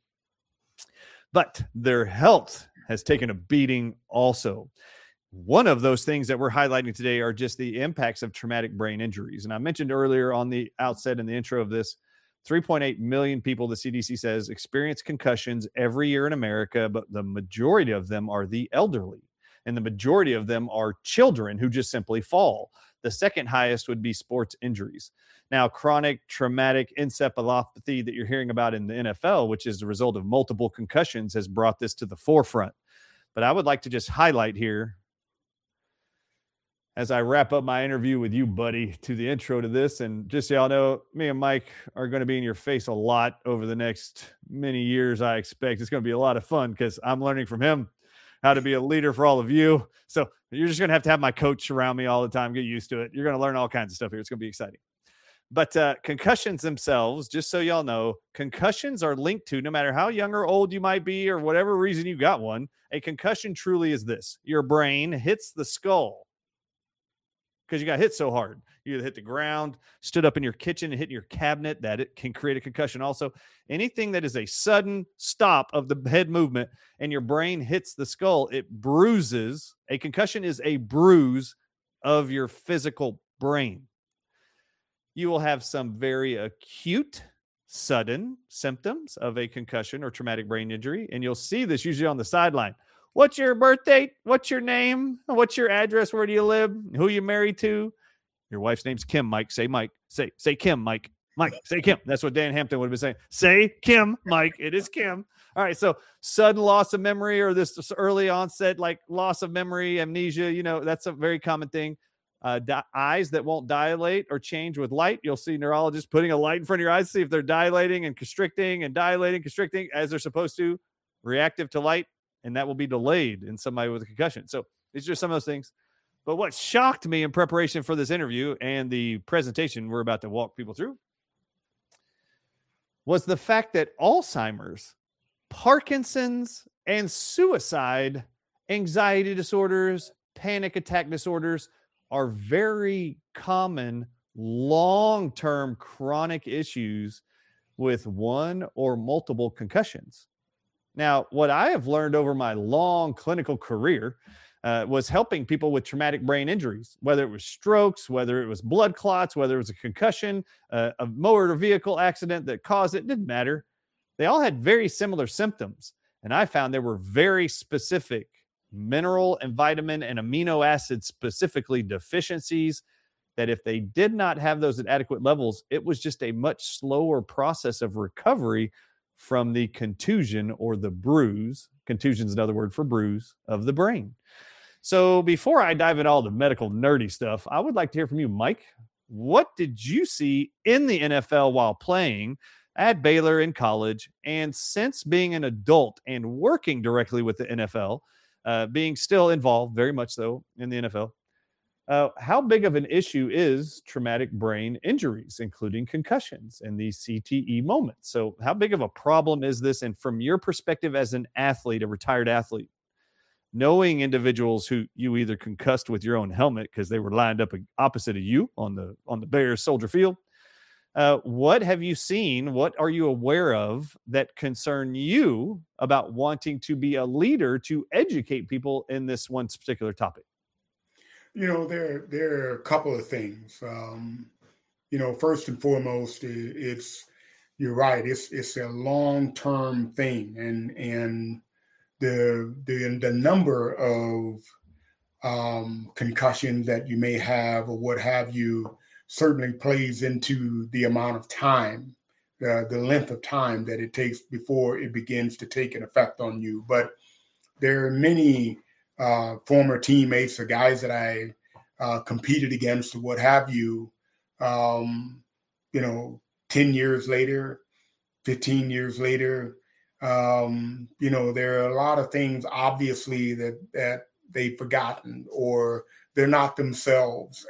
But their health has taken a beating also. One of those things that we're highlighting today are just the impacts of traumatic brain injuries. And I mentioned earlier on the outset in the intro of this, 3.8 million people, the CDC says, experience concussions every year in America, but the majority of them are the elderly. And the majority of them are children who just simply fall. The second highest would be sports injuries. Now, chronic traumatic encephalopathy that you're hearing about in the NFL, which is the result of multiple concussions, has brought this to the forefront. But I would like to just highlight here, as I wrap up my interview with you, buddy, to the intro to this. And just so y'all know, me and Mike are going to be in your face a lot over the next many years, I expect. It's going to be a lot of fun because I'm learning from him how to be a leader for all of you. So you're just going to have my coach around me all the time. Get used to it. You're going to learn all kinds of stuff here. It's going to be exciting. But concussions themselves, just so y'all know, concussions are linked to, no matter how young or old you might be or whatever reason you got one, a concussion truly is this. Your brain hits the skull because you got hit so hard. You either hit the ground, stood up in your kitchen and hit your cabinet, that it can create a concussion also. Anything that is a sudden stop of the head movement and your brain hits the skull, it bruises. A concussion is a bruise of your physical brain. You will have some very acute, sudden symptoms of a concussion or traumatic brain injury, and you'll see this usually on the sideline. What's your birth date? What's your name? What's your address? Where do you live? Who you married to? Your wife's name's Kim, Mike. Say Mike. Say Kim, Mike. Mike, say Kim. That's what Dan Hampton would have been saying. Say Kim, Mike. It is Kim. All right, so sudden loss of memory or this early onset, like loss of memory, amnesia, that's a very common thing. Eyes that won't dilate or change with light. You'll see neurologists putting a light in front of your eyes to see if they're dilating and constricting as they're supposed to, reactive to light, and that will be delayed in somebody with a concussion. So these are some of those things. But what shocked me in preparation for this interview and the presentation we're about to walk people through was the fact that Alzheimer's, Parkinson's, and suicide, anxiety disorders, panic attack disorders are very common long-term chronic issues with one or multiple concussions. Now, what I have learned over my long clinical career was helping people with traumatic brain injuries, whether it was strokes, whether it was blood clots, whether it was a concussion, a motor vehicle accident that caused it, didn't matter. They all had very similar symptoms. And I found there were very specific mineral and vitamin and amino acid specifically deficiencies that if they did not have those at adequate levels, it was just a much slower process of recovery from the contusion or the bruise. Contusion is another word for bruise of the brain. So before I dive into all the medical nerdy stuff, I would like to hear from you, Mike. What did you see in the NFL while playing at Baylor in college? And since being an adult and working directly with the NFL, being still involved very much so in the NFL, how big of an issue is traumatic brain injuries, including concussions and these CTE moments? So how big of a problem is this? And from your perspective as an athlete, a retired athlete, knowing individuals who you either concussed with your own helmet because they were lined up opposite of you on the Bears Soldier Field, what have you seen? What are you aware of that concern you about wanting to be a leader to educate people in this one particular topic? There are a couple of things. First and foremost, you're right. It's a long-term thing, and the number of concussions that you may have or what have you certainly plays into the amount of time, the length of time that it takes before it begins to take an effect on you. But there are many former teammates or guys that I competed against or what have you, 10 years later, 15 years later, there are a lot of things obviously that they've forgotten or they're not themselves.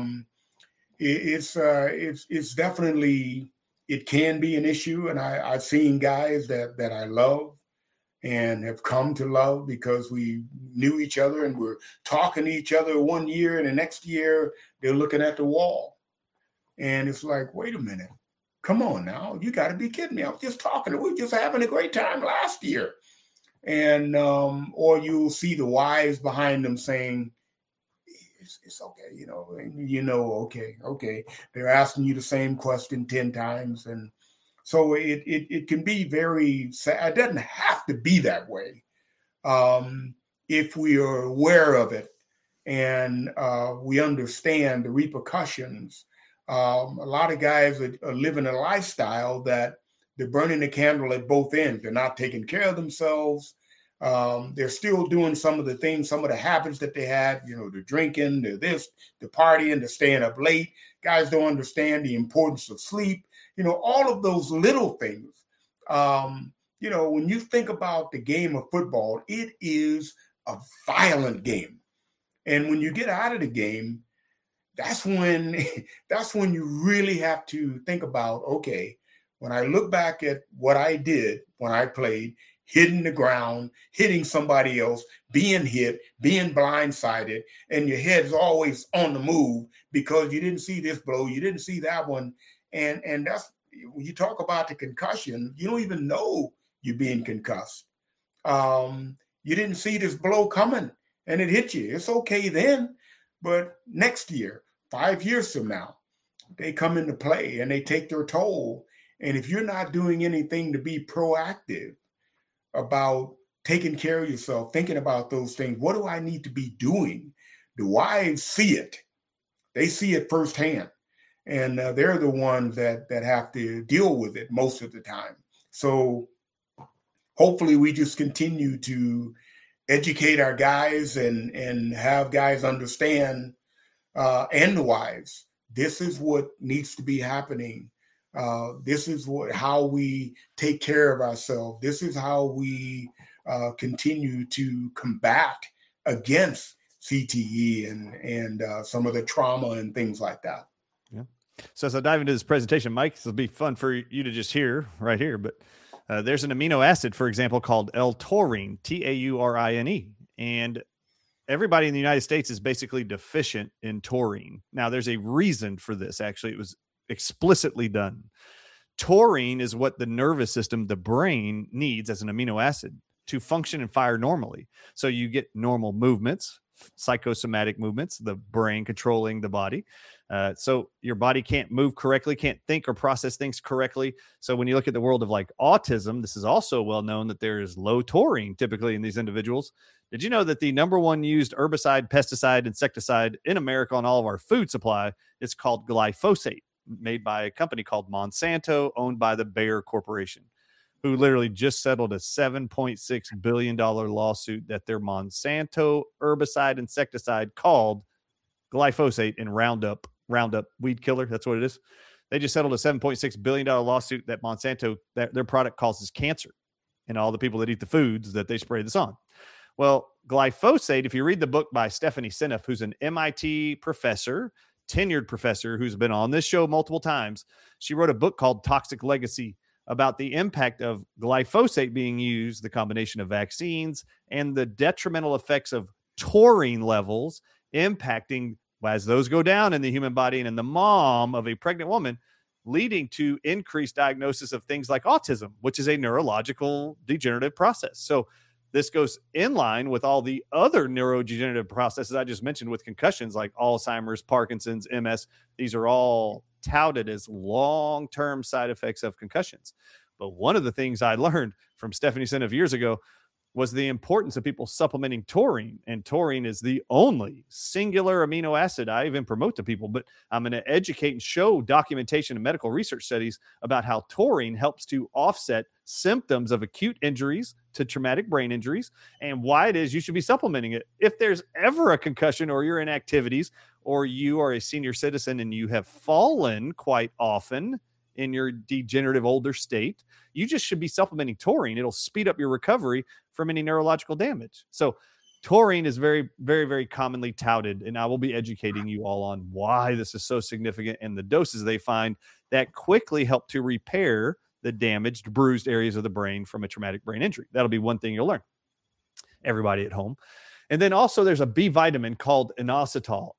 It's definitely, it can be an issue. And I've seen guys that I love and have come to love because we knew each other and we're talking to each other one year, and the next year they're looking at the wall. And it's like, wait a minute, come on now, you got to be kidding me. I was just talking, we were just having a great time last year. And, or you'll see the wives behind them saying, it's okay, okay. They're asking you the same question 10 times. And so it can be very sad. It doesn't have to be that way if we are aware of it and we understand the repercussions. A lot of guys are living a lifestyle that they're burning the candle at both ends. They're not taking care of themselves. They're still doing some of the things, some of the habits that they had, the drinking, the partying, the staying up late. Guys don't understand the importance of sleep. All of those little things. When you think about the game of football, it is a violent game. And when you get out of the game, that's when you really have to think about, okay, when I look back at what I did when I played, hitting the ground, hitting somebody else, being hit, being blindsided, and your head's always on the move because you didn't see this blow, you didn't see that one. And that's, when you talk about the concussion, you don't even know you're being concussed. You didn't see this blow coming and it hit you. It's okay then, but next year, 5 years from now, they come into play and they take their toll. And if you're not doing anything to be proactive about taking care of yourself, thinking about those things, what do I need to be doing? The wives see it. They see it firsthand. And they're the ones that have to deal with it most of the time. So hopefully we just continue to educate our guys and have guys understand, and the wives, this is what needs to be happening. This is how we take care of ourselves. This is how we continue to combat against CTE and some of the trauma and things like that. Yeah. So as I dive into this presentation, Mike, this will be fun for you to just hear right here, but there's an amino acid, for example, called L-taurine, Taurine, and everybody in the United States is basically deficient in taurine. Now, there's a reason for this. Actually, it was explicitly done. Taurine is what the nervous system, the brain, needs as an amino acid to function and fire normally. So you get normal movements, psychosomatic movements, the brain controlling the body. So your body can't move correctly, can't think or process things correctly. So when you look at the world of like autism, this is also well known that there is low taurine typically in these individuals. Did you know that the number one used herbicide, pesticide, insecticide in America on all of our food supply is called glyphosate, made by a company called Monsanto, owned by the Bayer Corporation? who literally just settled a $7.6 billion lawsuit that their Monsanto herbicide insecticide called glyphosate and Roundup weed killer. That's what it is. They just settled a $7.6 billion lawsuit that Monsanto, that their product causes cancer in all the people that eat the foods that they spray this on. Well, glyphosate, if you read the book by Stephanie Seneff, who's an MIT professor, tenured professor, who's been on this show multiple times, she wrote a book called Toxic Legacy about the impact of glyphosate being used, the combination of vaccines, and the detrimental effects of taurine levels impacting, as those go down in the human body and in the mom of a pregnant woman, leading to increased diagnosis of things like autism, which is a neurological degenerative process. So this goes in line with all the other neurodegenerative processes I just mentioned with concussions like Alzheimer's, Parkinson's, MS. These are all touted as long-term side effects of concussions. But one of the things I learned from Stephanie Seneff years ago was the importance of people supplementing taurine. And taurine is the only singular amino acid I even promote to people, but I'm going to educate and show documentation and medical research studies about how taurine helps to offset symptoms of acute injuries to traumatic brain injuries and why it is you should be supplementing it. If there's ever a concussion or you're in activities or you are a senior citizen and you have fallen quite often in your degenerative older state, you just should be supplementing taurine. It'll speed up your recovery from any neurological damage. So taurine is very, very, very commonly touted, and I will be educating you all on why this is so significant and the doses they find that quickly help to repair the damaged, bruised areas of the brain from a traumatic brain injury. That'll be one thing you'll learn, everybody at home. And then also there's a B vitamin called inositol,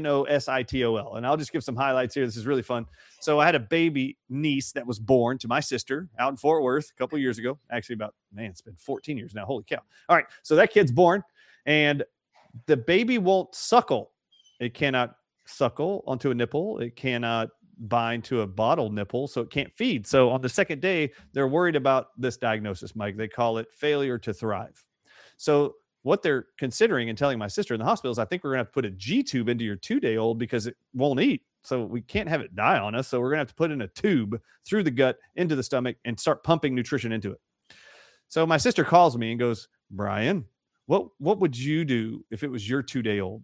inositol. And I'll just give some highlights here. This is really fun. So I had a baby niece that was born to my sister out in Fort Worth a couple of years ago. Actually it's been 14 years now. Holy cow. All right. So that kid's born and the baby won't suckle. It cannot suckle onto a nipple. It cannot bind to a bottle nipple, so it can't feed. So on the second day, they're worried about this diagnosis, Mike. They call it failure to thrive. So what they're considering and telling my sister in the hospital is, I think we're going to have to put a G-tube into your 2-day-old because it won't eat. So we can't have it die on us. So we're going to have to put in a tube through the gut into the stomach and start pumping nutrition into it. So my sister calls me and goes, Brian, what would you do if it was your 2-day-old?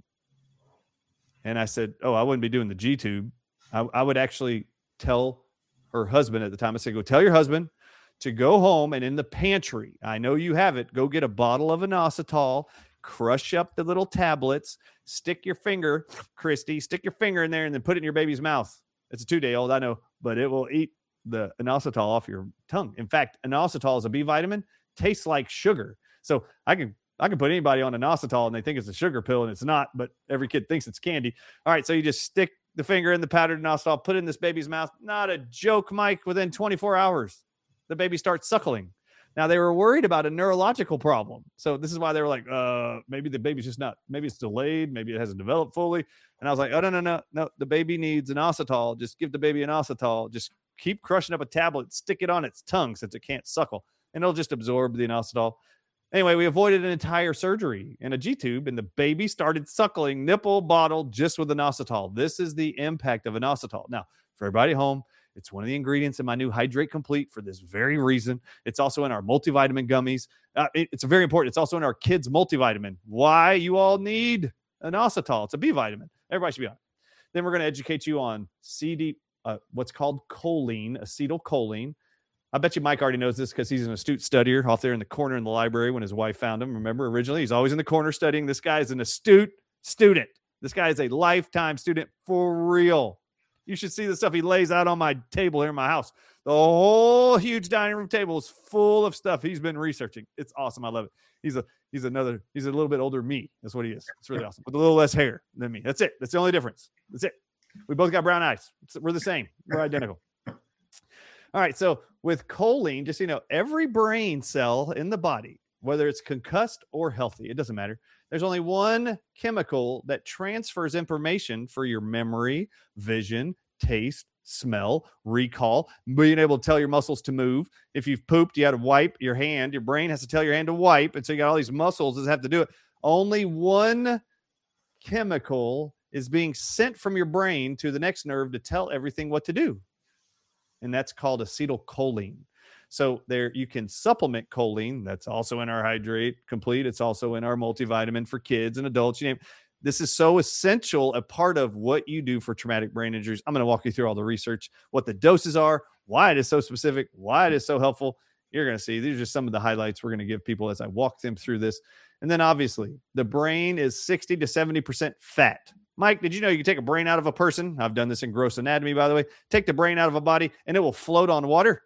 And I said, I wouldn't be doing the G-tube. I would actually tell her husband at the time. I said, go tell your husband to go home and in the pantry, I know you have it, go get a bottle of inositol, crush up the little tablets, stick your finger, Christy, stick your finger in there and then put it in your baby's mouth. It's a 2-day-old, I know, but it will eat the inositol off your tongue. In fact, inositol is a B vitamin, tastes like sugar. So I can put anybody on inositol and they think it's a sugar pill and it's not, but every kid thinks it's candy. All right, so you just stick the finger in the powdered inositol, put it in this baby's mouth. Not a joke, Mike, within 24 hours. The baby starts suckling. Now they were worried about a neurological problem. So this is why they were like, maybe the baby's just not, maybe it's delayed. Maybe it hasn't developed fully. And I was like, oh, no. The baby needs inositol. Just give the baby inositol. Just keep crushing up a tablet, stick it on its tongue since it can't suckle and it'll just absorb the inositol. Anyway, we avoided an entire surgery and a G-tube and the baby started suckling nipple bottle just with inositol. This is the impact of inositol. Now for everybody at home, it's one of the ingredients in my new Hydrate Complete for this very reason. It's also in our multivitamin gummies. It's very important. It's also in our kids multivitamin. Why you all need inositol? It's a B vitamin. Everybody should be on it. Then we're going to educate you on what's called choline, acetylcholine. I bet you Mike already knows this because he's an astute studier off there in the corner in the library when his wife found him. Remember, originally, he's always in the corner studying. This guy is an astute student. This guy is a lifetime student for real. You should see the stuff he lays out on my table here in my house. The whole huge dining room table is full of stuff he's been researching. It's awesome. I love it. He's a little bit older than me. That's what he is. It's really awesome. With a little less hair than me. That's it. That's the only difference. That's it. We both got brown eyes. We're the same. We're identical. All right. So with choline, just so you know, every brain cell in the body, whether it's concussed or healthy, it doesn't matter. There's only one chemical that transfers information for your memory, vision, taste, smell, recall, being able to tell your muscles to move. If you've pooped, you had to wipe your hand. Your brain has to tell your hand to wipe. And so you got all these muscles that have to do it. Only one chemical is being sent from your brain to the next nerve to tell everything what to do. And that's called acetylcholine. So there you can supplement choline. That's also in our Hydrate Complete. It's also in our multivitamin for kids and adults. You name. This is so essential, a part of what you do for traumatic brain injuries. I'm going to walk you through all the research, what the doses are, why it is so specific, why it is so helpful. You're going to see these are just some of the highlights we're going to give people as I walk them through this. And then obviously the brain is 60 to 70% fat. Mike, did you know you can take a brain out of a person? I've done this in gross anatomy, by the way. Take the brain out of a body and it will float on water.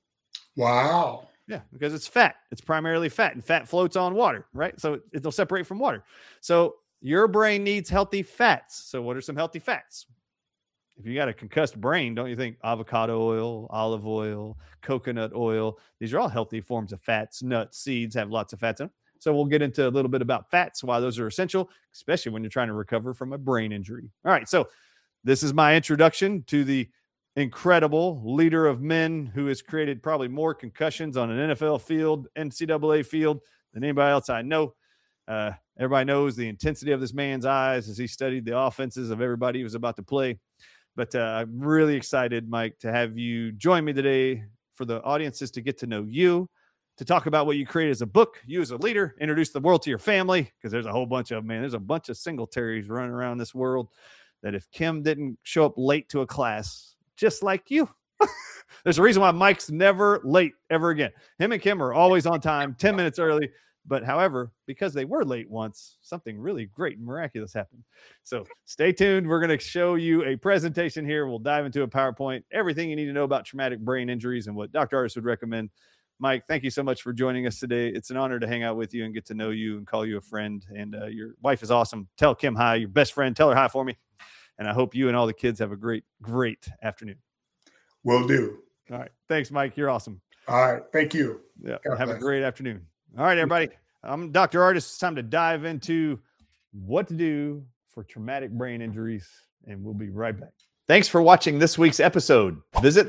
Wow. Yeah, because it's fat. It's primarily fat, and fat floats on water, right? So it'll separate from water. So your brain needs healthy fats. So what are some healthy fats? If you got a concussed brain, don't you think avocado oil, olive oil, coconut oil, these are all healthy forms of fats. Nuts, seeds have lots of fats in them. So we'll get into a little bit about fats, why those are essential, especially when you're trying to recover from a brain injury. All right, so this is my introduction to the incredible leader of men who has created probably more concussions on an NFL field, NCAA field than anybody else I know. Everybody knows the intensity of this man's eyes as he studied the offenses of everybody he was about to play. But I'm really excited, Mike, to have you join me today for the audiences to get to know you, to talk about what you created as a book, you as a leader, introduce the world to your family, because there's a whole bunch of, man, there's a bunch of Singletaries running around this world that if Kim didn't show up late to a class, just like you, there's a reason why Mike's never late ever again. Him and Kim are always on time, 10 minutes early. But however, because they were late once, something really great and miraculous happened. So stay tuned. We're going to show you a presentation here. We'll dive into a PowerPoint, everything you need to know about traumatic brain injuries and what Dr. Ardis would recommend. Mike, thank you so much for joining us today. It's an honor to hang out with you and get to know you and call you a friend. And your wife is awesome. Tell Kim hi, your best friend. Tell her hi for me. And I hope you and all the kids have a great, great afternoon. Will do. All right. Thanks, Mike. You're awesome. All right. Thank you. Yeah. Have a great afternoon. All right, everybody. I'm Dr. Ardis. It's time to dive into what to do for traumatic brain injuries, and we'll be right back. Thanks for watching this week's episode. Visit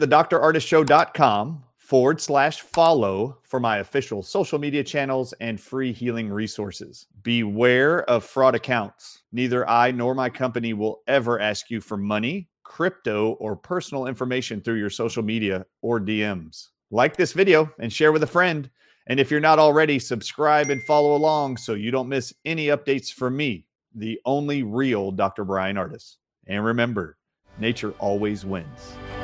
thedrardisshow.com/follow for my official social media channels and free healing resources. Beware of fraud accounts. Neither I nor my company will ever ask you for money, crypto, or personal information through your social media or DMs. Like this video and share with a friend. And if you're not already, subscribe and follow along so you don't miss any updates from me, the only real Dr. Bryan Ardis. And remember, nature always wins.